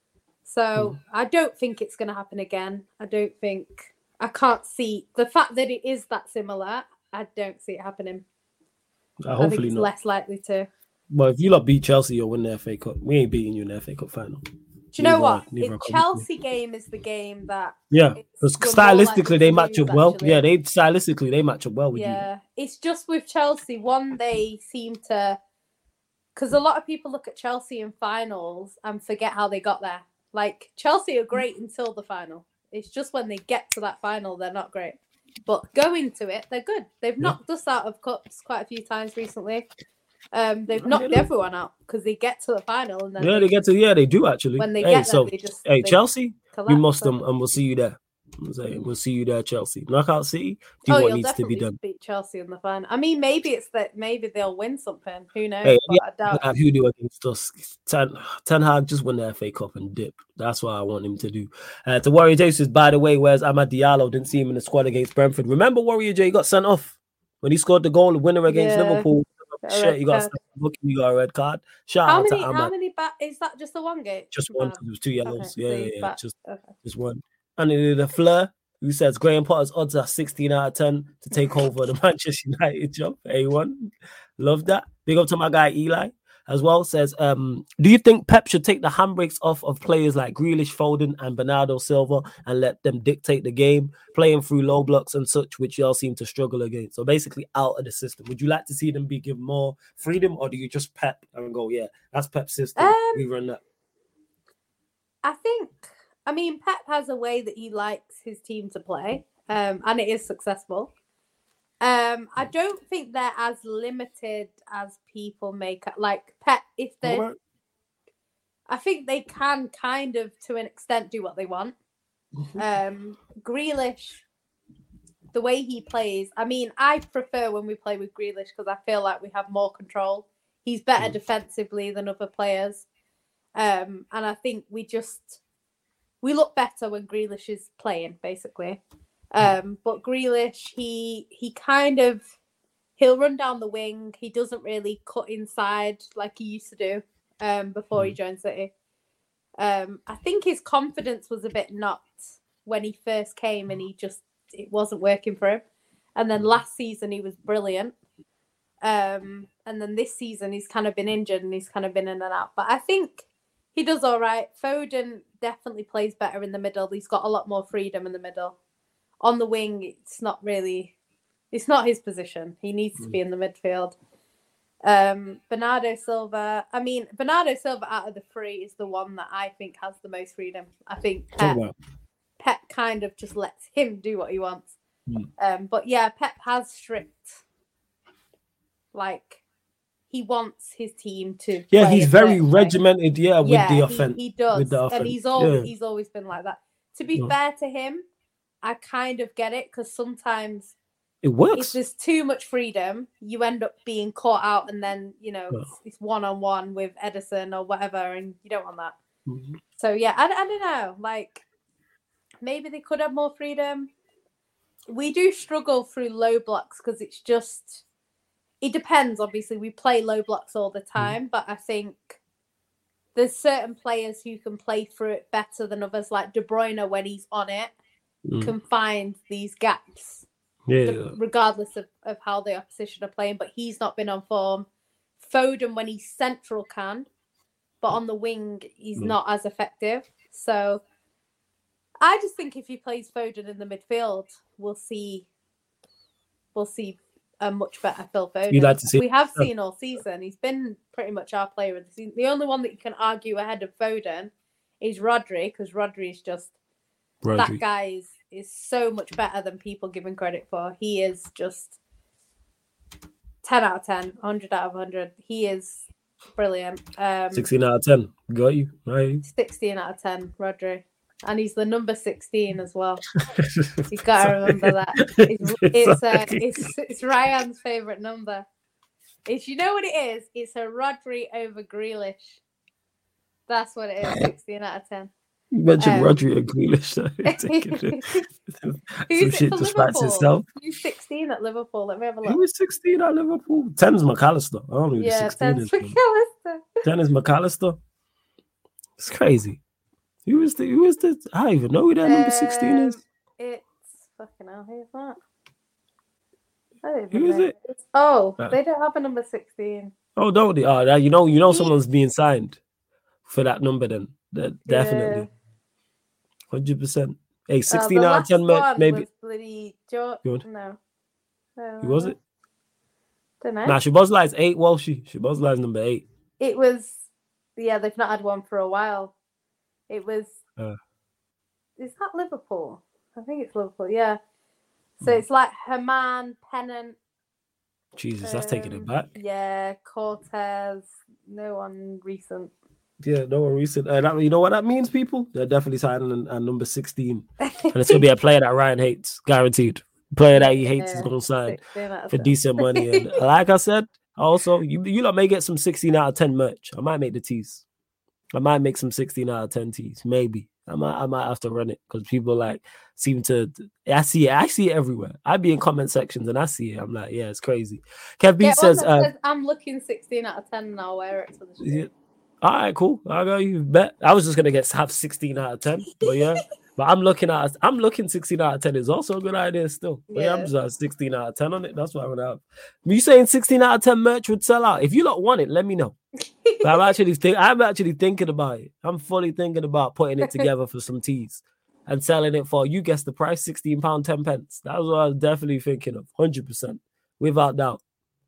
B: So I don't think it's going to happen again. I don't think I can't see the fact that it is that similar. I don't see it happening.
A: Uh,
B: I think
A: hopefully
B: it's
A: not.
B: less likely to.
A: Well, if you lot beat Chelsea, you'll win the F A Cup. We ain't beating you in the F A Cup final.
B: Do you know
A: Neither-
B: what?
A: neither
B: The
A: are Coventry.
B: Chelsea game is the game that.
A: Yeah,
B: it's-
A: because
B: we're more likely
A: stylistically they
B: to
A: match
B: lose,
A: up well.
B: actually.
A: Yeah, they stylistically they match up well with you.
B: Yeah, it's just with Chelsea. One, they seem to, because a lot of people look at Chelsea in finals and forget how they got there. Like Chelsea are great until the final. It's just when they get to that final, they're not great. But going to it, they're good. They've
A: Yeah.
B: knocked us out of cups quite a few times recently. Um, they've
A: Yeah,
B: knocked
A: they do.
B: everyone out because they get to the final and then
A: Yeah,
B: they,
A: they get to. Yeah, they do actually.
B: when they
A: hey,
B: get
A: so
B: there, they just
A: hey,
B: they
A: Chelsea,
B: collapse.
A: we must
B: So-
A: them, and we'll see you there. I'm saying, we'll see you there, Chelsea. Knockout City, do
B: Oh,
A: what
B: you'll
A: needs to be
B: definitely
A: done.
B: beat Chelsea in the final. I mean, maybe it's that maybe they'll win something. Who knows?
A: Hey,
B: but I doubt.
A: Have you do against us? Ten, Ten Hag just win the F A Cup and dip. That's what I want him to do. Uh, to Warrior J says, by the way, whereas Amad Diallo didn't see him in the squad against Brentford. Remember, Warrior J got sent off when he scored the goal, the winner against
B: Yeah.
A: Liverpool.
B: A
A: Shit,
B: red
A: you got
B: card.
A: look, you got a red card. Shout
B: How
A: out
B: many?
A: to
B: How
A: Ahmad.
B: many? Ba- is that just the one game?
A: Just one
B: Bad.
A: because it was two yellows.
B: Okay,
A: yeah,
B: so
A: yeah,
B: he's
A: yeah,
B: back.
A: just
B: Okay.
A: just one. And then the Fleur, who says Graham Potter's odds are sixteen out of ten to take over the Manchester United job. A one. Love that. Big up to my guy Eli as well. Says, um, do you think Pep should take the handbrakes off of players like Grealish, Foden, and Bernardo Silva and let them dictate the game, playing through low blocks and such, which y'all seem to struggle against? So basically out of the system. Would you like to see them be given more freedom, or do you just Pep and go, yeah, that's Pep's system.
B: Um,
A: we run that.
B: I think. I mean, Pep has a way that he likes his team to play, um, and it is successful. Um, I don't think they're as limited as people make it. Like Pep, if they,
A: Alright.
B: I think they can kind of, to an extent, do what they want. Um, Grealish, the way he plays. I mean, I prefer when we play with Grealish because I feel like we have more control. He's better
A: Mm.
B: defensively than other players, um, and I think we just we look better when Grealish is playing, basically. Um, but Grealish, he he kind of he'll run down the wing. He doesn't really cut inside like he used to do um, before he joined City. Um, I think his confidence was a bit knocked when he first came, and he just it wasn't working for him. And then last season he was brilliant. Um, and then this season he's kind of been injured and he's kind of been in and out. But I think he does all right. Foden definitely plays better in the middle. He's got a lot more freedom in the middle. On the wing, it's not really, it's not his position. He needs to be in the midfield. Um, Bernardo Silva, I mean, Bernardo Silva out of the three is the one that I think has the most freedom. I think
A: Talk
B: Pep,
A: about.
B: Pep kind of just lets him do what he wants.
A: Mm.
B: Um, but yeah, Pep has strict, like, he wants his team to.
A: Yeah,
B: play
A: he's
B: a
A: very
B: certain way.
A: regimented. Yeah, with
B: yeah,
A: the
B: he-
A: offense.
B: He, does,
A: with the
B: and
A: offense,
B: he's always
A: yeah.
B: he's always been like that. To be
A: Yeah.
B: fair to him, I kind of get it because sometimes
A: It
B: if
A: works.
B: there's too much freedom, you end up being caught out, and then you know
A: Yeah.
B: it's, it's one-on-one with Edison or whatever, and you don't want that.
A: Mhm.
B: So yeah, I, I don't know. Like maybe they could have more freedom. We do struggle through low blocks because it's just it depends. Obviously, we play low blocks all the time, but I think there's certain players who can play through it better than others. Like De Bruyne, when he's on it,
A: Mm.
B: can find these gaps,
A: Yeah,
B: the- regardless of, of how the opposition are playing. But he's not been on form. Foden, when he's central, can, but on the wing, he's
A: Mm.
B: not as effective. So I just think if he plays Foden in the midfield, we'll see. We'll see a much better Phil Foden.
A: You'd like to see-
B: we have seen all season. He's been pretty much our player of the season. The only one that you can argue ahead of Foden is Rodri, because Rodri is just
A: Rodri.
B: that guy is, is so much better than people give him credit for. He is just ten out of ten, one hundred out of one hundred. He is brilliant. Um,
A: sixteen out of ten. Got you. Right.
B: sixteen out of ten, Rodri. And he's the number sixteen as well. You've got to remember that. It's it's, uh, it's, it's Ryan's favourite number. It's, you know what it is? It's a Rodri over Grealish. That's what it is, sixteen out of ten.
A: You mentioned
B: Um,
A: Rodri and Grealish. Some
B: Who's
A: shit
B: it for
A: just writes
B: Liverpool?
A: itself.
B: Who's sixteen at Liverpool? Let me have a
A: Who
B: look.
A: is sixteen at Liverpool? ten's McAllister. I don't know who the
B: Yeah,
A: sixteen
B: Ten
A: is.
B: McAllister.
A: ten is McAllister. It's crazy. Who is the who is the I don't even know who that number sixteen is.
B: Um, It's fucking hell. Who's that? I don't
A: Who
B: even
A: is
B: know.
A: it?
B: It's- oh,
A: Uh,
B: they don't have a number sixteen.
A: Oh, don't they? Oh, that- you know, you know,
B: He-
A: someone's being signed for that number. Then, that, definitely, hundred percent. Hey,
B: Uh,
A: sixteen
B: the
A: out of
B: last
A: ten, ma-
B: one
A: maybe.
B: was bloody George.
A: Go on.
B: No. Uh,
A: Who was it?
B: Don't know.
A: Nah, Shabazlai's eight. Walshy. Shabazlai's number eight.
B: It was. Yeah, they've not had one for a while. It was.
A: Uh.
B: Is that Liverpool? I think it's Liverpool. Yeah. So
A: Hmm.
B: it's like Herman, Pennant.
A: Jesus, that's taking it
B: um,
A: back.
B: Yeah, Cortez. No one recent.
A: Yeah, no one recent. Uh, that, you know what that means, people? They're definitely signing a number sixteen, and it's gonna be a player that Ryan hates, guaranteed. Player that he hates is
B: Yeah,
A: gonna sign
B: sixteen out of
A: for
B: ten.
A: decent money. And like I said, also you you lot may get some sixteen out of ten merch. I might make the tees. I might make some sixteen out of ten tees. Maybe I might I might have to run it because people like seem to. I see it. I see it everywhere. I be in comment sections and I see it. I'm like, yeah, it's crazy. Kev B
B: Get one
A: says,
B: that
A: uh,
B: says, I'm looking sixteen out of ten and I'll wear it to the
A: yeah,
B: street.
A: all right, cool. I got you. Bet. I was just gonna get have sixteen out of ten, but yeah. But I'm looking at I'm looking sixteen out of ten is also a good idea still. But yeah, I'm
B: Yeah.
A: just at sixteen out of ten on it. That's what I'm gonna have. You saying sixteen out of ten merch would sell out? If you lot want it, let me know. But I'm actually think I'm actually thinking about it. I'm fully thinking about putting it together for some teas and selling it for, you guessed the price, sixteen pounds ten pence. That was what I was definitely thinking of, one hundred percent, without doubt.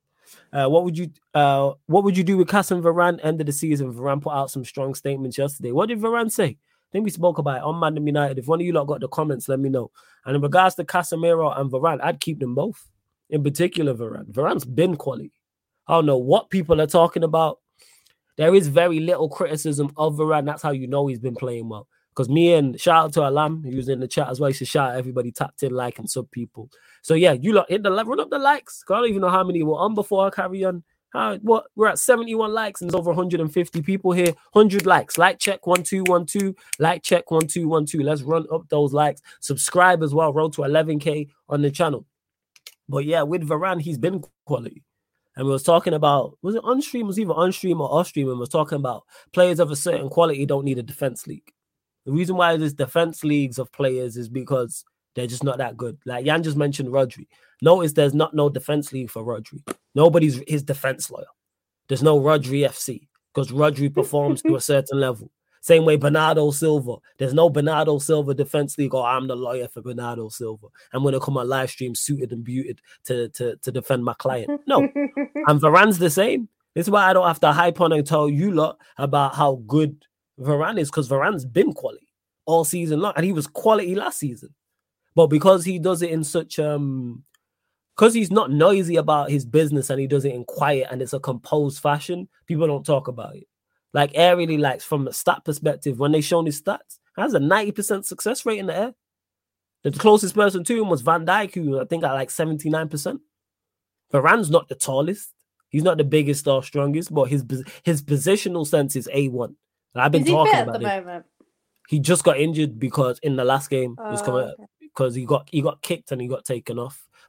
A: Uh, what would you uh what would you do with Cass and Varane end of the season? Varane put out some strong statements yesterday. What did Varane say? I think we spoke about it on Man United. If one of you lot got the comments, let me know. And in regards to Casemiro and Varane, I'd keep them both. In particular, Varane. Varane's been quality. I don't know what people are talking about. There is very little criticism of Varane. That's how you know he's been playing well. Because me and shout out to Alam, he was in the chat as well. He should shout out everybody tapped in, like, and sub people. So yeah, you lot hit the run up the likes. I don't even know how many were on before I carry on. How, what we're at seventy-one likes and there's over one hundred fifty people here. one hundred likes. Like check one two one two. Like check one two one two. Let's run up those likes. Subscribe as well. Road to eleven K on the channel. But yeah, with Varane, he's been quality. And we was talking about, was it on stream? It was either on stream or off stream. And we was talking about players of a certain quality don't need a defense league. The reason why there's defense leagues of players is because they're just not that good. Like Jan just mentioned Rodri. Notice there's not no defense league for Rodri. Nobody's his defense lawyer. There's no Rodri F C because Rodri performs to a certain level. Same way Bernardo Silva. There's no Bernardo Silva defense league or I'm the lawyer for Bernardo Silva. I'm going to come on live stream suited and booted to, to, to defend my client. No. And Varane's the same. This is why I don't have to hype on and tell you lot about how good Varane is because Varane's been quality all season long. And he was quality last season. But because he does it in such... um. Because he's not noisy about his business and he does it in quiet and it's a composed fashion, people don't talk about it. Like, Air really likes, from a stat perspective, when they shown his stats, has a ninety percent success rate in the air. The closest person to him was Van Dijk, who I think got like seventy-nine percent. Varane's not the tallest. He's not the biggest or strongest, but his his positional sense is A one. And I've been
B: Is he
A: talking
B: fit at
A: about
B: the
A: it.
B: moment?
A: He just got injured because in the last game,
B: Oh,
A: was coming
B: okay.
A: because he got he got kicked and he got taken off.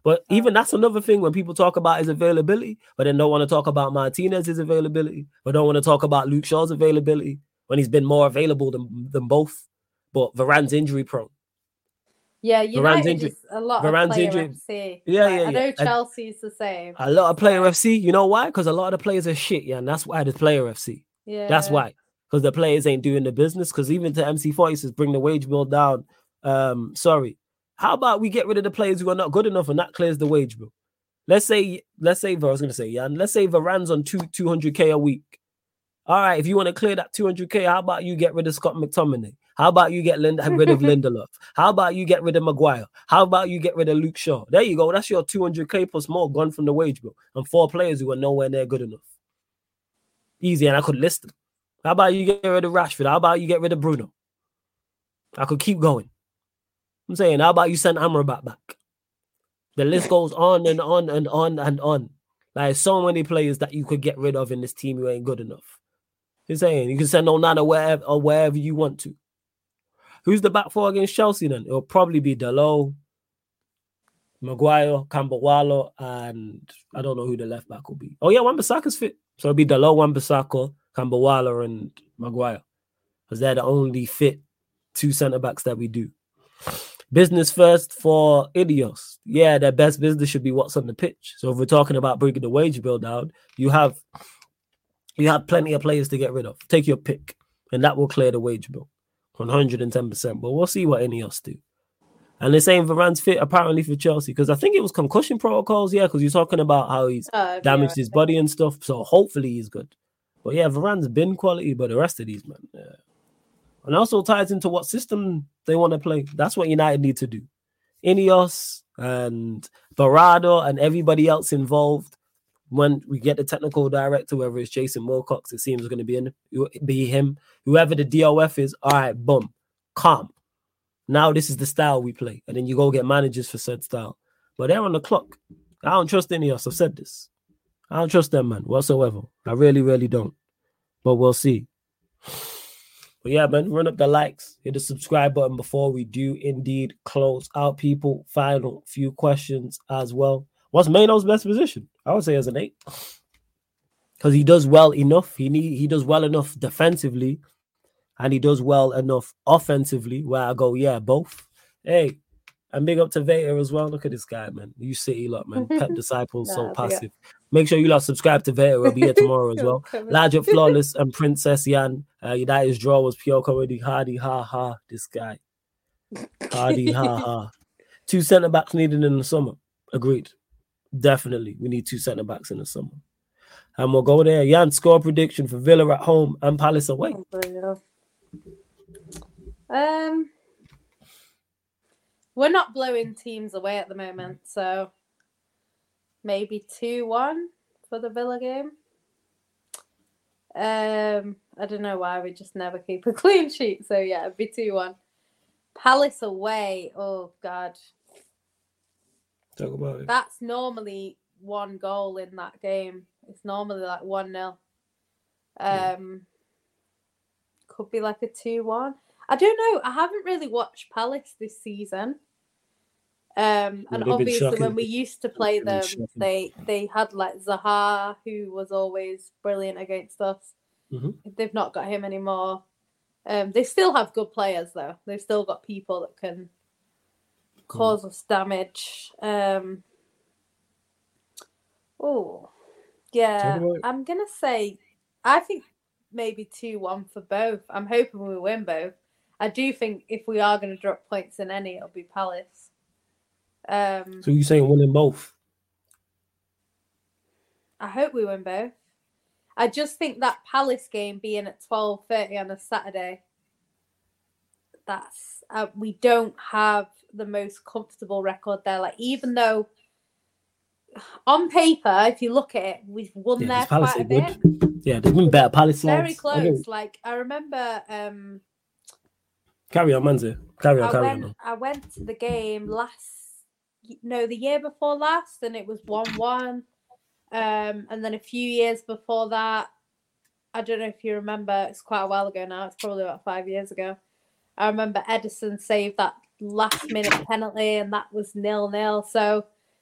A: But even that's another thing when people talk about his availability, but then don't want to talk about Martinez's availability, but don't want to talk about Luke Shaw's availability when he's been more available than, than both. But Varane's injury prone.
B: Yeah, United
A: injury-
B: is a lot
A: Varane's
B: of player
A: injury-
B: F C.
A: Yeah,
B: Like,
A: yeah,
B: I know
A: yeah. And-
B: Chelsea's the same.
A: A lot of player F C. You know why? Because a lot of the players are shit, yeah, and that's why there's player F C.
B: Yeah,
A: That's why. Because the players ain't doing the business. Because even to M C four, he says bring the wage bill down. Um, sorry. How about we get rid of the players who are not good enough and that clears the wage bill? Let's say, let's say, I was gonna say, yeah, and let's say Varane's on two two hundred k a week. All right, if you want to clear that two hundred k, how about you get rid of Scott McTominay? How about you get Lind- rid of Lindelof? How about you get rid of Maguire? How about you get rid of Luke Shaw? There you go. That's your two hundred k plus more gone from the wage bill and four players who are nowhere near good enough. Easy, and I could list them. How about you get rid of Rashford? How about you get rid of Bruno? I could keep going. I'm saying, how about you send Amrabat back? The list goes on and on and on and on. Like so many players that you could get rid of in this team who ain't good enough. You're saying you can send Onana wherever or wherever you want to. Who's the back four against Chelsea then? It'll probably be Dalot, Maguire, Kambawala, and I don't know who the left back will be. Oh yeah, Wan-Bissaka's fit. So it'll be Dalot, Wan-Bissaka, Kambawala, and Maguire. Because they're the only fit two centre-backs that we do. Business first for Ineos. Yeah, their best business should be what's on the pitch. So if we're talking about bringing the wage bill down, you have you have plenty of players to get rid of. Take your pick, and that will clear the wage bill. one hundred ten percent. But we'll see what Ineos do. And they're saying Varane's fit apparently for Chelsea because I think it was concussion protocols. Yeah, because you're talking about how he's
B: Oh,
A: damaged
B: yeah.
A: his body and stuff. So hopefully he's good. But yeah, Varane's been quality, but the rest of these, man. Yeah. And also ties into what system they want to play. That's what United need to do. Ineos and Barado and everybody else involved. When we get the technical director, whether it's Jason Wilcox, it seems going to be in, be him. Whoever the D O F is, all right, boom, calm. Now this is the style we play. And then you go get managers for said style. But they're on the clock. I don't trust Ineos. I've said this. I don't trust them, man, whatsoever. I really, really don't. But we'll see. But yeah, man, run up the likes, hit the subscribe button before we do indeed close out, people. Final few questions as well. What's Maino's best position? I would say as an eight. Because he does well enough. He need he does well enough defensively. And he does well enough offensively. Where I go, yeah, both. Hey, and big up to Veta as well. Look at this guy, man. You City lot, man. Pep disciples, so
B: Nah,
A: passive. Make sure you lot subscribe to Veta. We'll be here tomorrow as well. Large up Flawless and Princess Yan. Uh, United's draw was pure comedy. Hardy, ha, ha. This guy. Hardy, ha, ha. Two centre-backs needed in the summer. Agreed. Definitely. We need two centre-backs in the summer. And we'll go there. Yan, score prediction for Villa at home and Palace away.
B: Um, we're not blowing teams away at the moment, so maybe two one for the Villa game. Um, I don't know why we just never keep a clean sheet, so yeah, it'd be two one. Palace away, oh God.
A: Talk about it.
B: That's normally one goal in that game. It's normally like one nil. Um, could be like a two one. I don't know. I haven't really watched Palace this season. Um, and
A: they've been
B: obviously
A: shocking.
B: when we used to play
A: They've been
B: them,
A: shocking.
B: they they had like Zaha, who was always brilliant against us.
A: Mhm.
B: They've not got him anymore. Um, they still have good players though. They've still got people that can cause us damage. Um, oh, yeah.
A: Talk about it.
B: I'm gonna say, I think maybe two one for both. I'm hoping we win both. I do think if we are going to drop points in any, it'll be Palace. Um,
A: So you saying winning both?
B: I hope we win both. I just think that Palace game being at twelve thirty on a Saturday, that's uh, we don't have the most comfortable record there. Like even though on paper, if you look at it, we've won
A: Yeah,
B: there
A: this Palace
B: quite a
A: are
B: bit.
A: good. Yeah, there's been better Palace
B: Very
A: sides. I
B: close.
A: think-
B: Like I remember, um,
A: Carry on, Manzi. Carry on,
B: I
A: carry
B: went.
A: on.
B: I went to the game last, no, the year before last, and it was one one. Um, and then a few years before that, I don't know if you remember. It's quite a while ago now. It's probably about five years ago. I remember Edison saved that last minute penalty, and that was nil nil. So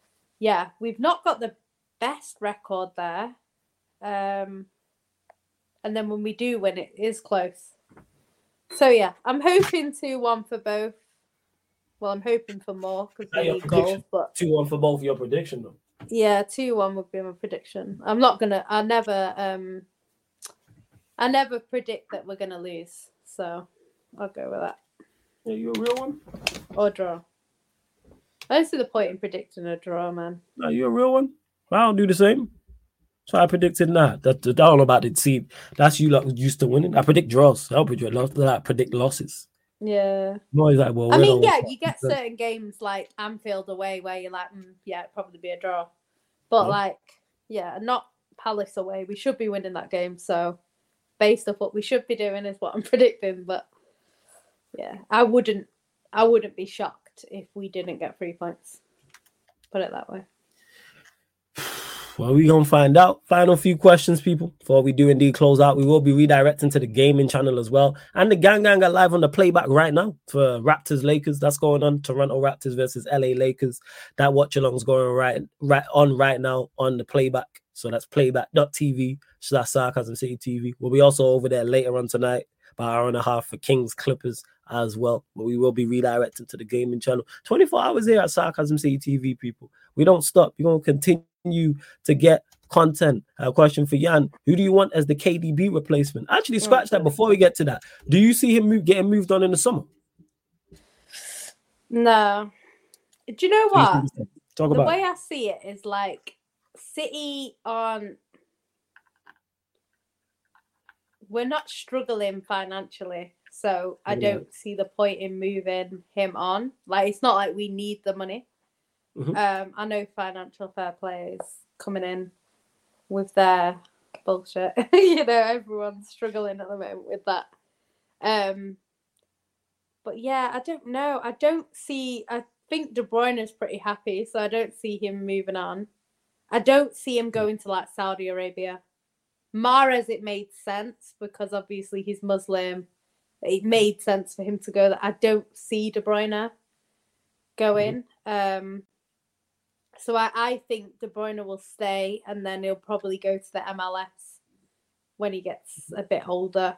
B: yeah, we've not got the best record there. Um, and then when we do win, it is close. So yeah, I'm hoping two one for both. Well, I'm hoping for more because we need goals. But
A: two one for both your prediction, though.
B: Yeah, two one would be my prediction. I'm not gonna. I never. Um, I never predict that we're gonna lose. So I'll go with that.
A: Yeah, you a real one?
B: Or draw. I don't see the point in predicting a draw, man.
A: Are you a real one? I'll do the same. So I predicted that. That, that I don't know about the team. That's you lot used to winning. I predict draws. I don't predict, I predict losses.
B: Yeah.
A: Always like, well,
B: I mean, yeah, you get certain games like Anfield away where you're like, mm, yeah, it'd probably be a draw. But yeah. like, yeah, not Palace away. We should be winning that game. So based off what we should be doing is what I'm predicting. But yeah, I wouldn't, I wouldn't be shocked if we didn't get three points. Put it that way.
A: Well, we're going to find out. Final few questions, people, before we do indeed close out. We will be redirecting to the gaming channel as well. And the Gang Gang are live on the playback right now for Raptors Lakers. That's going on. Toronto Raptors versus L A Lakers. That watch along is going right, right on right now on the playback. So that's playback dot t v. So that's Sarcasm City T V. We'll be also over there later on tonight, about an hour and a half for Kings Clippers as well. But we will be redirecting to the gaming channel. twenty-four hours here at Sarcasm City T V, people. We don't stop. We're going to continue you to get content. A question for Jan: who do you want as the K D B replacement? Actually, scratch that before we get to that. Do you see him move, getting moved on in the summer?
B: No. Do you know what?
A: Talk
B: the
A: about
B: way
A: it.
B: I see it is like City on. We're not struggling financially, so I
A: Yeah.
B: don't see the point in moving him on. Like, it's not like we need the money.
A: Mhm.
B: Um, I know financial fair play is coming in with their bullshit. You know, everyone's struggling at the moment with that. Um, but yeah, I don't know. I don't see. I think De Bruyne is pretty happy, so I don't see him moving on. I don't see him going to like Saudi Arabia. Mahrez, it made sense because obviously he's Muslim. It made sense for him to go there. I don't see De Bruyne going. Mm-hmm. Um, so I, I think De Bruyne will stay and then he'll probably go to the M L S when he gets a bit older.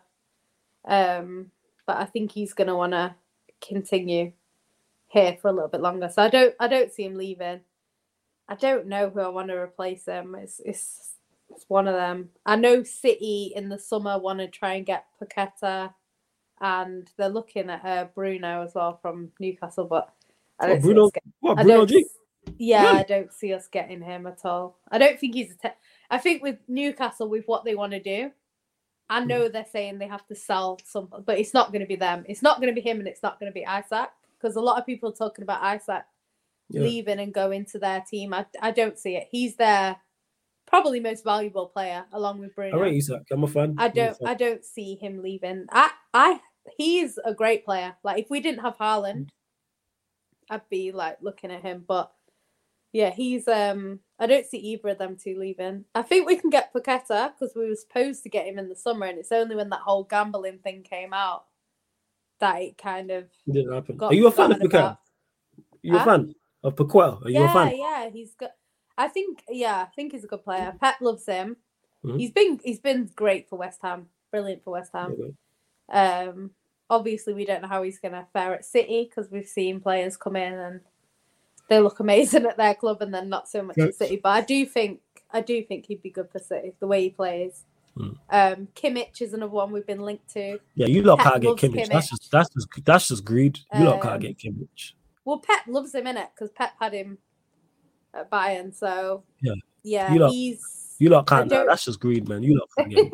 B: Um, but I think he's going to want to continue here for a little bit longer. So I don't I don't see him leaving. I don't know who I want to replace him. It's it's It's one of them. I know City in the summer want to try and get Paqueta, and they're looking at uh, Bruno as well from Newcastle. But I don't
A: oh, Bruno,
B: see us get,
A: what,
B: I
A: Bruno
B: don't,
A: G?
B: Yeah,
A: Really?
B: I don't see us getting him at all. I don't think he's a. Te- I think with Newcastle, with what they want to do, I know they're saying they have to sell some, but it's not going to be them. It's not going to be him, and it's not going to be Isaac because a lot of people are talking about Isaac yeah. leaving and going to their team. I I don't see it. He's their probably most valuable player along with Bruno.
A: I rate Isaac. I'm a fan.
B: I don't. I don't see him leaving. I. I. He's a great player. Like if we didn't have Haaland, I'd be like looking at him. But yeah, he's. Um. I don't see either of them two leaving. I think we can get Paqueta because we were supposed to get him in the summer, and it's only when that whole gambling thing came out that it kind of
A: it didn't happen.
B: Got
A: Are you a fan of Paqueta?
B: about.
A: Are you huh? a fan of Paqueta? Are you
B: yeah,
A: a fan?
B: Yeah, he's good. I think, yeah, I think he's a good player. Pep loves him.
A: Mm-hmm.
B: He's been he's been great for West Ham. Brilliant for West Ham. Okay. Um, obviously, we don't know how he's going to fare at City because we've seen players come in and they look amazing at their club and then not so much yes. at City. But I do think I do think he'd be good for City, the way he plays. Mm. Um, Kimmich is another one we've been linked to.
A: Yeah, you lot can't get Kimmich. Kimmich. That's just that's just that's just greed. You um, lot can't get Kimmich.
B: Well, Pep loves him in it because Pep had him at Bayern, so
A: yeah,
B: yeah,
A: you lot,
B: he's.
A: You lot can't. That's just greed, man. You lot can't get him.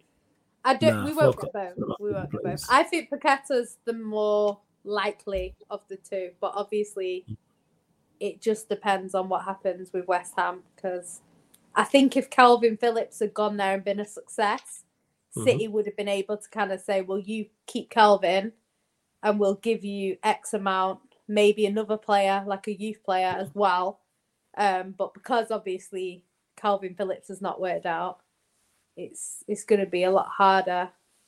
B: I don't. Nah, we won't get both. We won't get both. I think Paqueta's the more likely of the two, but obviously, it just depends on what happens with West Ham. Because I think if Calvin Phillips had gone there and been a success, mm-hmm. City would have been able to kind of say, "Well, you keep Calvin, and we'll give you X amount, maybe another player, like a youth player as well." Um, but because obviously Calvin Phillips has not worked out, it's it's going to be a lot harder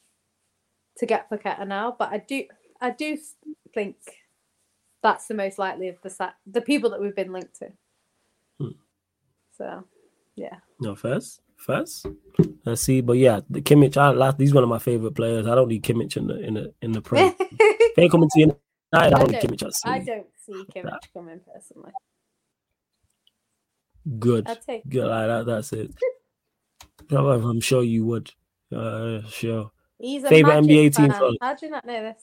B: to get Paqueta now. But I do I do think that's the most likely of the the people that we've been linked to.
A: Hmm.
B: So, yeah.
A: No, first, first. Let's see, but yeah, the Kimmich. I last. He's one of my favorite players. I don't need Kimmich in the in the in the Prem. If they coming to United, I don't need Kimmich.
B: I don't see Kimmich coming personally.
A: Good,
B: I'll take
A: good. Like that. That's it. However, I'm sure you would. Uh, sure.
B: He's a
A: favorite N B A
B: fan.
A: team.
B: How do you not know this?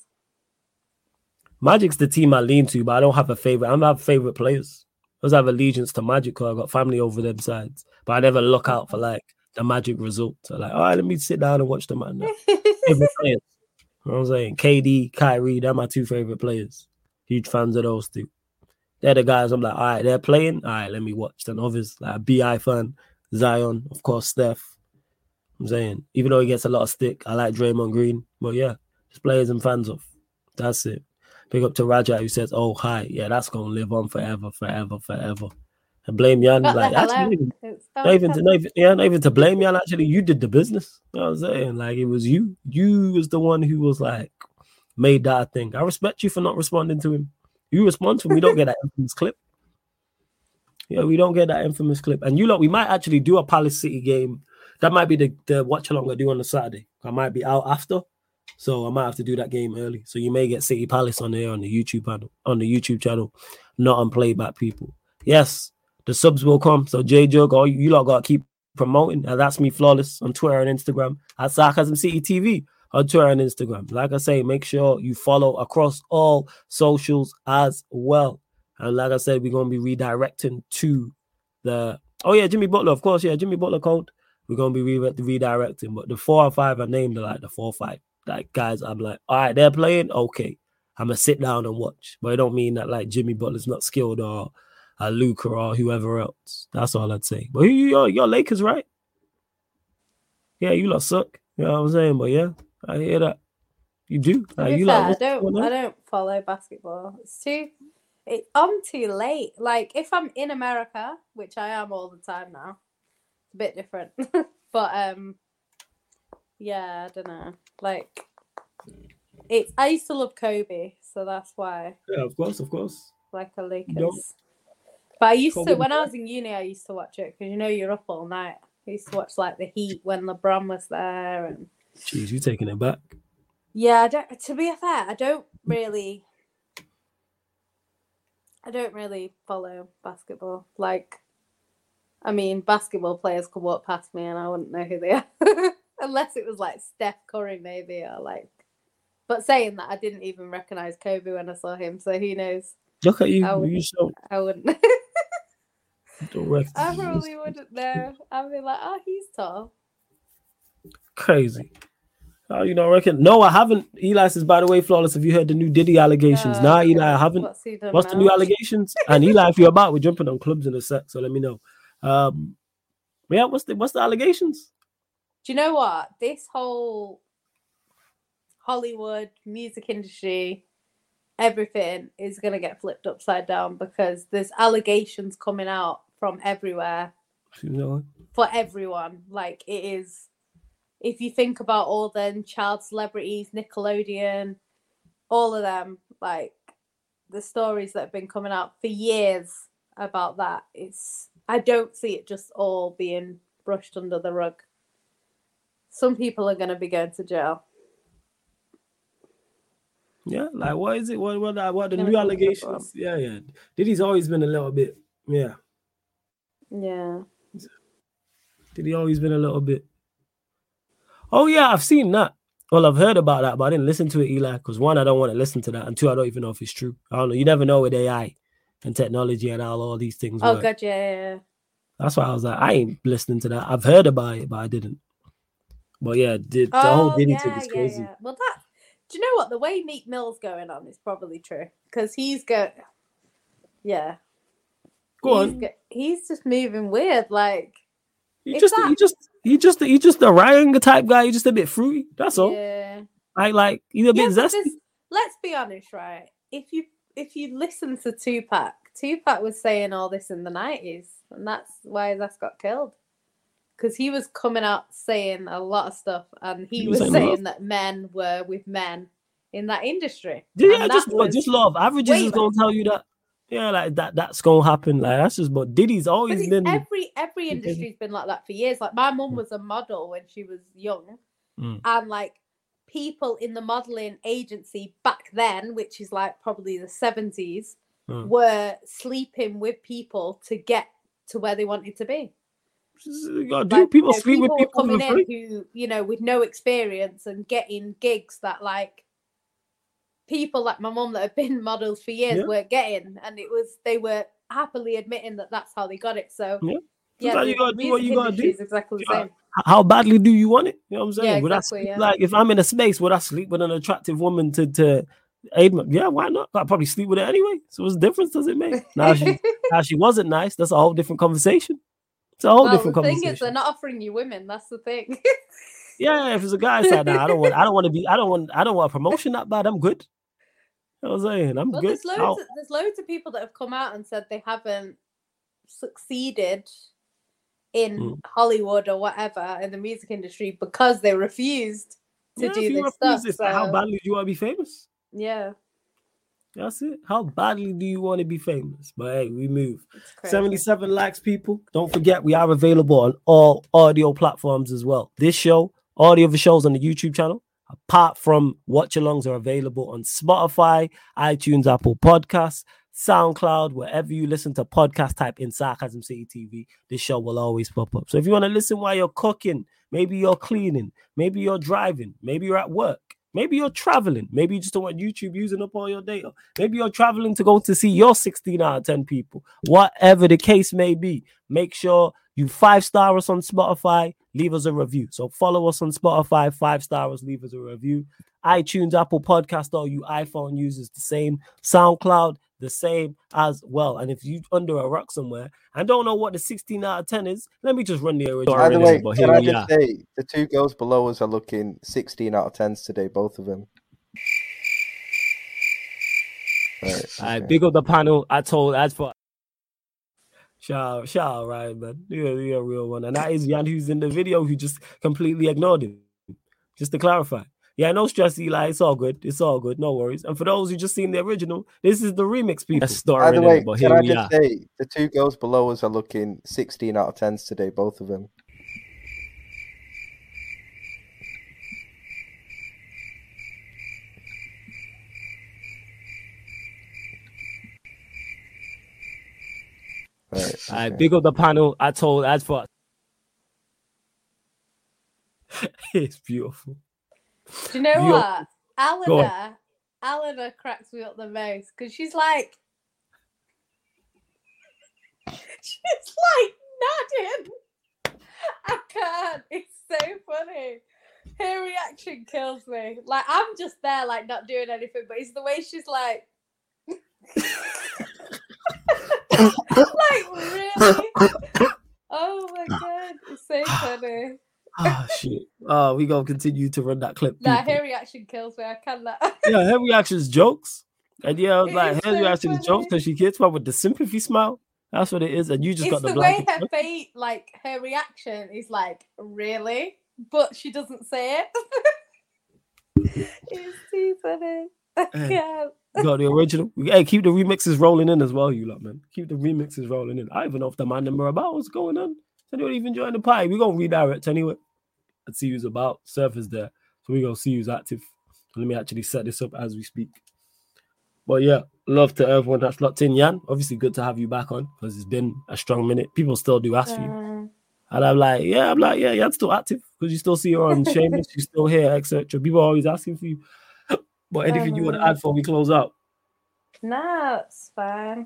A: Magic's the team I lean to, but I don't have a favorite. I don't have favorite players. I just have allegiance to Magic because I got family over them sides. But I never look out for like the Magic results. So like, all right, let me sit down and watch them. Man. Favorite players. You know what I'm saying? K D, Kyrie, they're my two favorite players. Huge fans of those two. They're the guys I'm like, all right, they're playing. All right, let me watch. Then others, like a B I fan, Zion, of course, Steph. I'm saying, even though he gets a lot of stick, I like Draymond Green. But yeah, just players and fans of. That's it. Big up to Raja who says, oh, hi. Yeah, that's going to live on forever, forever, forever. And blame Jan.
B: What
A: like,
B: the hell
A: actually,
B: out?
A: not even,
B: It's
A: not even,
B: so
A: to, not even, yeah, not even to blame Jan. Actually, you did the business. You know what I'm saying? Like, it was you. You was the one who was like, made that a thing. I respect you for not responding to him. You respond to him. We don't get that infamous clip. Yeah, we don't get that infamous clip. And you lot, we might actually do a Palace City game. That might be the, the watch along I do on the Saturday. I might be out after. So I might have to do that game early. So you may get City Palace on there on the YouTube channel, on the YouTube channel, not on Playback People. Yes, the subs will come. So J Jug, all you, you lot got to keep promoting. And that's me, Flawless, on Twitter and Instagram. At Sarcasm City T V on Twitter and Instagram. Like I say, make sure you follow across all socials as well. And like I said, we're going to be redirecting to the... Oh, yeah, Jimmy Butler, of course. Yeah, Jimmy Butler code. We're going to be re- redirecting. But the four or five I named are like the four or five. Like, guys, I'm like, all right, they're playing? Okay. I'm going to sit down and watch. But it don't mean that, like, Jimmy Butler's not skilled or uh, Luka or whoever else. That's all I'd say. But you're, you're Lakers, right? Yeah, you lot suck. You know what I'm saying? But, yeah, I hear that. You do.
B: To
A: Uh,
B: be
A: you
B: fair,
A: lot,
B: I don't. I don't follow basketball. It's too. It, I'm too late. Like if I'm in America, which I am all the time now, it's a bit different. but um, yeah, I don't know. Like it's. I used to love Kobe, so that's why.
A: Yeah, of course, of course.
B: Like a Lakers.
A: Nope.
B: But I used
A: Kobe
B: to when I was in uni. I used to watch it because you know you're up all night. I used to watch like the Heat when LeBron was there and.
A: Jeez, you taking it back.
B: Yeah, I don't, to be fair, I don't really, I don't really follow basketball. Like, I mean, basketball players could walk past me and I wouldn't know who they are, unless it was like Steph Curry maybe, or like. But saying that, I didn't even recognize Kobe when I saw him, so who knows?
A: Look at you.
B: I
A: You so
B: I wouldn't.
A: don't recognize.
B: I probably wouldn't know. I'd be like, oh, he's tall.
A: Crazy. Oh, you don't reckon? No, I haven't. Eli says, by the way, Flawless, have you heard the new Diddy allegations?
B: Uh,
A: nah, Eli, I haven't.
B: What's, he done
A: What's the
B: now?
A: new allegations? And Eli, if you're about, we're jumping on clubs in a sec, so let me know. Um, yeah, what's the what's the allegations?
B: Do you know what? This whole Hollywood music industry, everything is going to get flipped upside down because there's allegations coming out from everywhere
A: You know,
B: for everyone. Like it is, if you think about all the child celebrities, Nickelodeon, all of them, like the stories that have been coming out for years about that, it's, I don't see it just all being brushed under the rug. Some people are going to be going to jail.
A: yeah, like what is it? What what what the
B: Gonna
A: new
B: go
A: allegations? Yeah, yeah. Diddy's always been a little bit, yeah.
B: Yeah.
A: Diddy always been a little bit. Oh yeah, I've seen that. Well, I've heard about that, but I didn't listen to it, Eli, because one, I don't want to listen to that, and two, I don't even know if it's true. I don't know. You never know with A I and technology and how all these things
B: Oh,
A: work.
B: God, yeah, yeah, yeah.
A: That's why I was like, I ain't listening to that. I've heard about it, but I didn't. But yeah, the, the
B: Oh,
A: whole Diddy
B: yeah,
A: thing is
B: yeah,
A: crazy.
B: yeah. Well, that, do you know what? The way Meek Mill's going on is probably true. Because he's go, yeah.
A: Go
B: he's
A: on.
B: Go, he's just moving weird. Like,
A: He
B: It's
A: just,
B: that-
A: he just, he just, he just a Ryan type guy. He's just a bit fruity. That's all.
B: yeah.
A: I like he's a
B: Yeah,
A: bit
B: but
A: zesty.
B: this, let's be honest, right? If you if you listen to Tupac, Tupac was saying all this in the nineties, and that's why that's got killed. Because he was coming out saying a lot of stuff, and he,
A: He
B: was
A: was saying
B: saying
A: love.
B: that men were with men in that industry.
A: Yeah,
B: And
A: just
B: that was
A: just love. Averages
B: way
A: is gonna tell you that. Yeah, like that. That's gonna happen. Like that's just. But Diddy's
B: But
A: always
B: it's
A: been.
B: every every industry's been like that for years. Like my mum was a model when she was young,
A: Mm.
B: and like people in the modeling agency back then, which is like probably the seventies,
A: Mm.
B: were sleeping with people to get to where they wanted to be.
A: You gotta do.
B: Like,
A: People
B: you know,
A: sleep with
B: were
A: people for
B: coming
A: free.
B: in who, you know, with no experience and getting gigs that like people like my mum that have been models for years
A: Yeah.
B: weren't getting, and it was they were happily admitting that that's how they got it. So
A: Yeah.
B: yeah,
A: Sometimes
B: the
A: you gotta do what
B: music
A: you gotta
B: industry
A: do.
B: is exactly the
A: Yeah.
B: same.
A: How badly do you want it? You know what I'm saying?
B: Yeah,
A: Would I
B: exactly,
A: sleep,
B: yeah.
A: like if I'm in a space, would I sleep with an attractive woman to to aid me? Yeah, why not? I'd probably sleep with her anyway. So what difference does it make? Now she now she wasn't nice. That's a whole different conversation. It's a whole
B: Well,
A: different
B: the thing
A: conversation.
B: is, they're not offering you women. That's the thing.
A: Yeah, if it's a guy side, nah, I don't want I don't want to be I don't want I don't want a promotion that bad. I'm good. You know what I'm saying? I'm
B: Well,
A: good.
B: there's loads.
A: I'll-
B: Of, there's loads of people that have come out and said they haven't succeeded in
A: Mm.
B: Hollywood or whatever in the music industry because they refused to
A: Yeah,
B: do
A: if you
B: this
A: refuse,
B: stuff.
A: it's
B: So
A: like, how badly do you want to be famous?
B: yeah,
A: That's it. How badly do you want to be famous? But hey, we move.
B: it's crazy.
A: seventy-seven likes, people. Don't forget, we are available on all audio platforms as well. This show, all the other shows on the YouTube channel, apart from Watch Alongs, are available on Spotify, iTunes, Apple Podcasts, SoundCloud, wherever you listen to podcasts, type in Sarcasm City T V. This show will always pop up. So if you want to listen while you're cooking, maybe you're cleaning, maybe you're driving, maybe you're at work, maybe you're traveling, maybe you just don't want YouTube using up all your data, maybe you're traveling to go to see your sixteen out of ten people, whatever the case may be, make sure you five star us on Spotify, leave us a review. So follow us on Spotify, five star us, leave us a review. iTunes, Apple Podcast, all you iPhone users, the same. SoundCloud, the same as well. And if you under a rock somewhere and don't know what the sixteen out of ten is, let me just run the original.
C: By the way,
A: but
C: can
A: here
C: I
A: we
C: just
A: are.
C: say the two girls below us are looking sixteen out of tens today, both of them. Right,
A: All right,
C: okay.
A: big up the panel. I told as for shout out, shout out, Ryan, man. You're, you're a real one. And that is Jan, who's in the video, who just completely ignored him. Just to clarify. Yeah, no stress, Eli. It's all good. It's all good. No worries. And for those who just seen the original, this is the remix, people. That's
C: By
A: story,
C: the way,
A: but
C: can
A: here
C: I
A: we
C: just
A: are.
C: say the two girls below us are looking sixteen out of tens today, both of them. Right,
A: All right,
C: okay.
A: big up the panel. I told as for it's beautiful.
B: Do you know
A: Beautiful.
B: what?
A: Go on.
B: Alana, Alana cracks me up the most because she's like, she's like nodding. I can't. It's so funny. Her reaction kills me. Like I'm just there, like not doing anything, but it's the way she's like, like really. Oh my god, it's so funny.
A: Oh shit. Oh, we gonna continue to run that clip.
B: Nah,
A: people.
B: her reaction kills me. I cannot.
A: Yeah, her reaction's jokes. And yeah, I was
B: It
A: like,
B: is
A: her
B: so
A: reaction is
B: funny.
A: jokes because she gets one with the sympathy smile. That's what it is. And you just
B: It's
A: got the
B: the way
A: blanket.
B: her face, like her reaction is like, really? But she doesn't say it. It's too funny. I
A: Hey.
B: can't.
A: Got the original. Hey, keep the remixes rolling in as well, you lot, man. Keep the remixes rolling in. I don't even know if the man number about what's going on. Anyone even join the party? We're gonna redirect anyway. Let's see who's about. Surface there. So we're gonna see who's active. Let me actually set this up as we speak. But yeah, love to everyone that's locked in. Jan, obviously good to have you back on because it's been a strong minute. People still do ask for you.
B: Um,
A: And I'm like, yeah, I'm like, yeah, Jan's still active because you still see her on Shameless, she's still here, et cetera. People are always asking for you. But anything you want to
B: Um,
A: add before we close out?
B: nah, it's fine.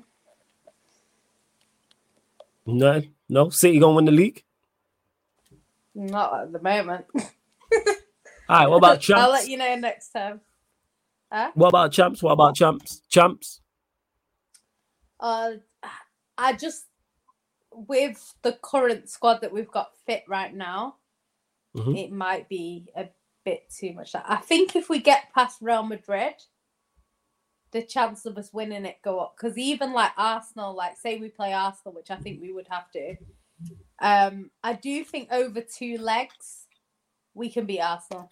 A: No, no. City gonna win the league.
B: Not at the moment.
A: All right, what about champs?
B: I'll let you know next time. Huh?
A: What about champs? What about champs? Champs?
B: Uh, I just, with the current squad that we've got fit right now,
A: Mhm.
B: it might be a bit too much. I think if we get past Real Madrid, the chance of us winning it go up. Because even like Arsenal, like say we play Arsenal, which I think we would have to, um, I do think over two legs, we can beat Arsenal.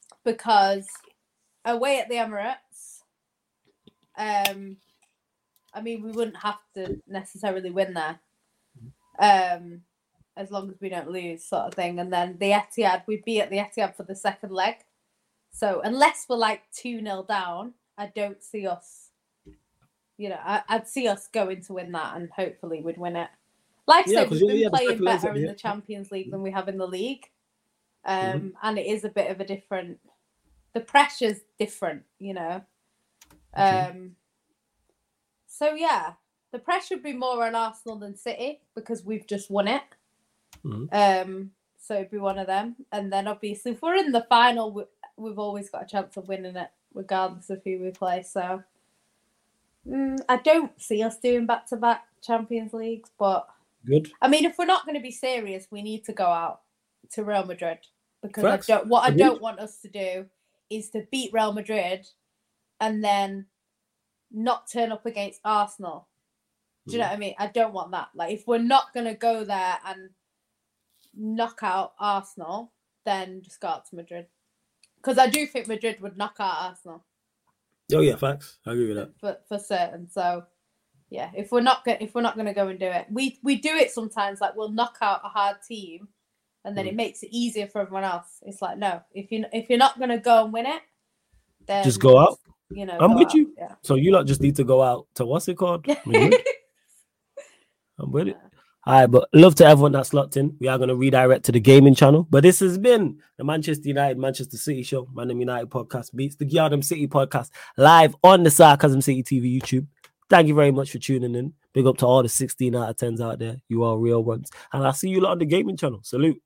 B: Because away at the Emirates, um, I mean, we wouldn't have to necessarily win there, um, as long as we don't lose, sort of thing. And then the Etihad, we'd be at the Etihad for the second leg. So unless we're like two nil down, I don't see us. You know, I, I'd see us going to win that, and hopefully we'd win it. Like I
A: Yeah,
B: said,
A: 'cause
B: we've
A: yeah,
B: been
A: yeah, the
B: playing
A: second leg's
B: better
A: at
B: in
A: the-
B: the Champions League than we have in the league. Um,
A: Mhm.
B: and it is a bit of a different. The pressure's different, you know.
A: Okay.
B: Um. So yeah, the pressure would be more on Arsenal than City because we've just won it.
A: Mhm.
B: Um. So it'd be one of them, and then obviously if we're in the final, we, we've always got a chance of winning it, regardless of who we play. So mm, I don't see us doing back-to-back Champions Leagues, but
A: Good.
B: I mean, if we're not going to be serious, we need to go out to Real Madrid because
A: Facts.
B: I don't. What
A: Agreed.
B: I don't want us to do is to beat Real Madrid and then not turn up against Arsenal. Do you know what I mean? I don't want that. Like, if we're not going to go there and knock out Arsenal, then just go out to Madrid. Because I do think Madrid would knock out Arsenal
A: Oh yeah, facts. I agree with that.
B: for, for certain. So yeah, if we're not go- if we're not going to go and do it, we we do it sometimes. Like, we'll knock out a hard team, and then
A: Mm.
B: it makes it easier for everyone else. It's like, no, if you if you're not going to go and win it, then
A: Just go out.
B: You know,
A: I'm
B: go
A: with
B: out.
A: you.
B: Yeah.
A: So you lot just need to go out to what's it called? Madrid? I'm with it. All right, but love to everyone that's locked in. We are going to redirect to the gaming channel. But this has been the Manchester United, Manchester City show. Man United podcast beats the Gyardam City podcast live on the Sarcasm City T V YouTube. Thank you very much for tuning in. Big up to all the sixteen out of tens out there. You are real ones. And I'll see you lot on the gaming channel. Salute.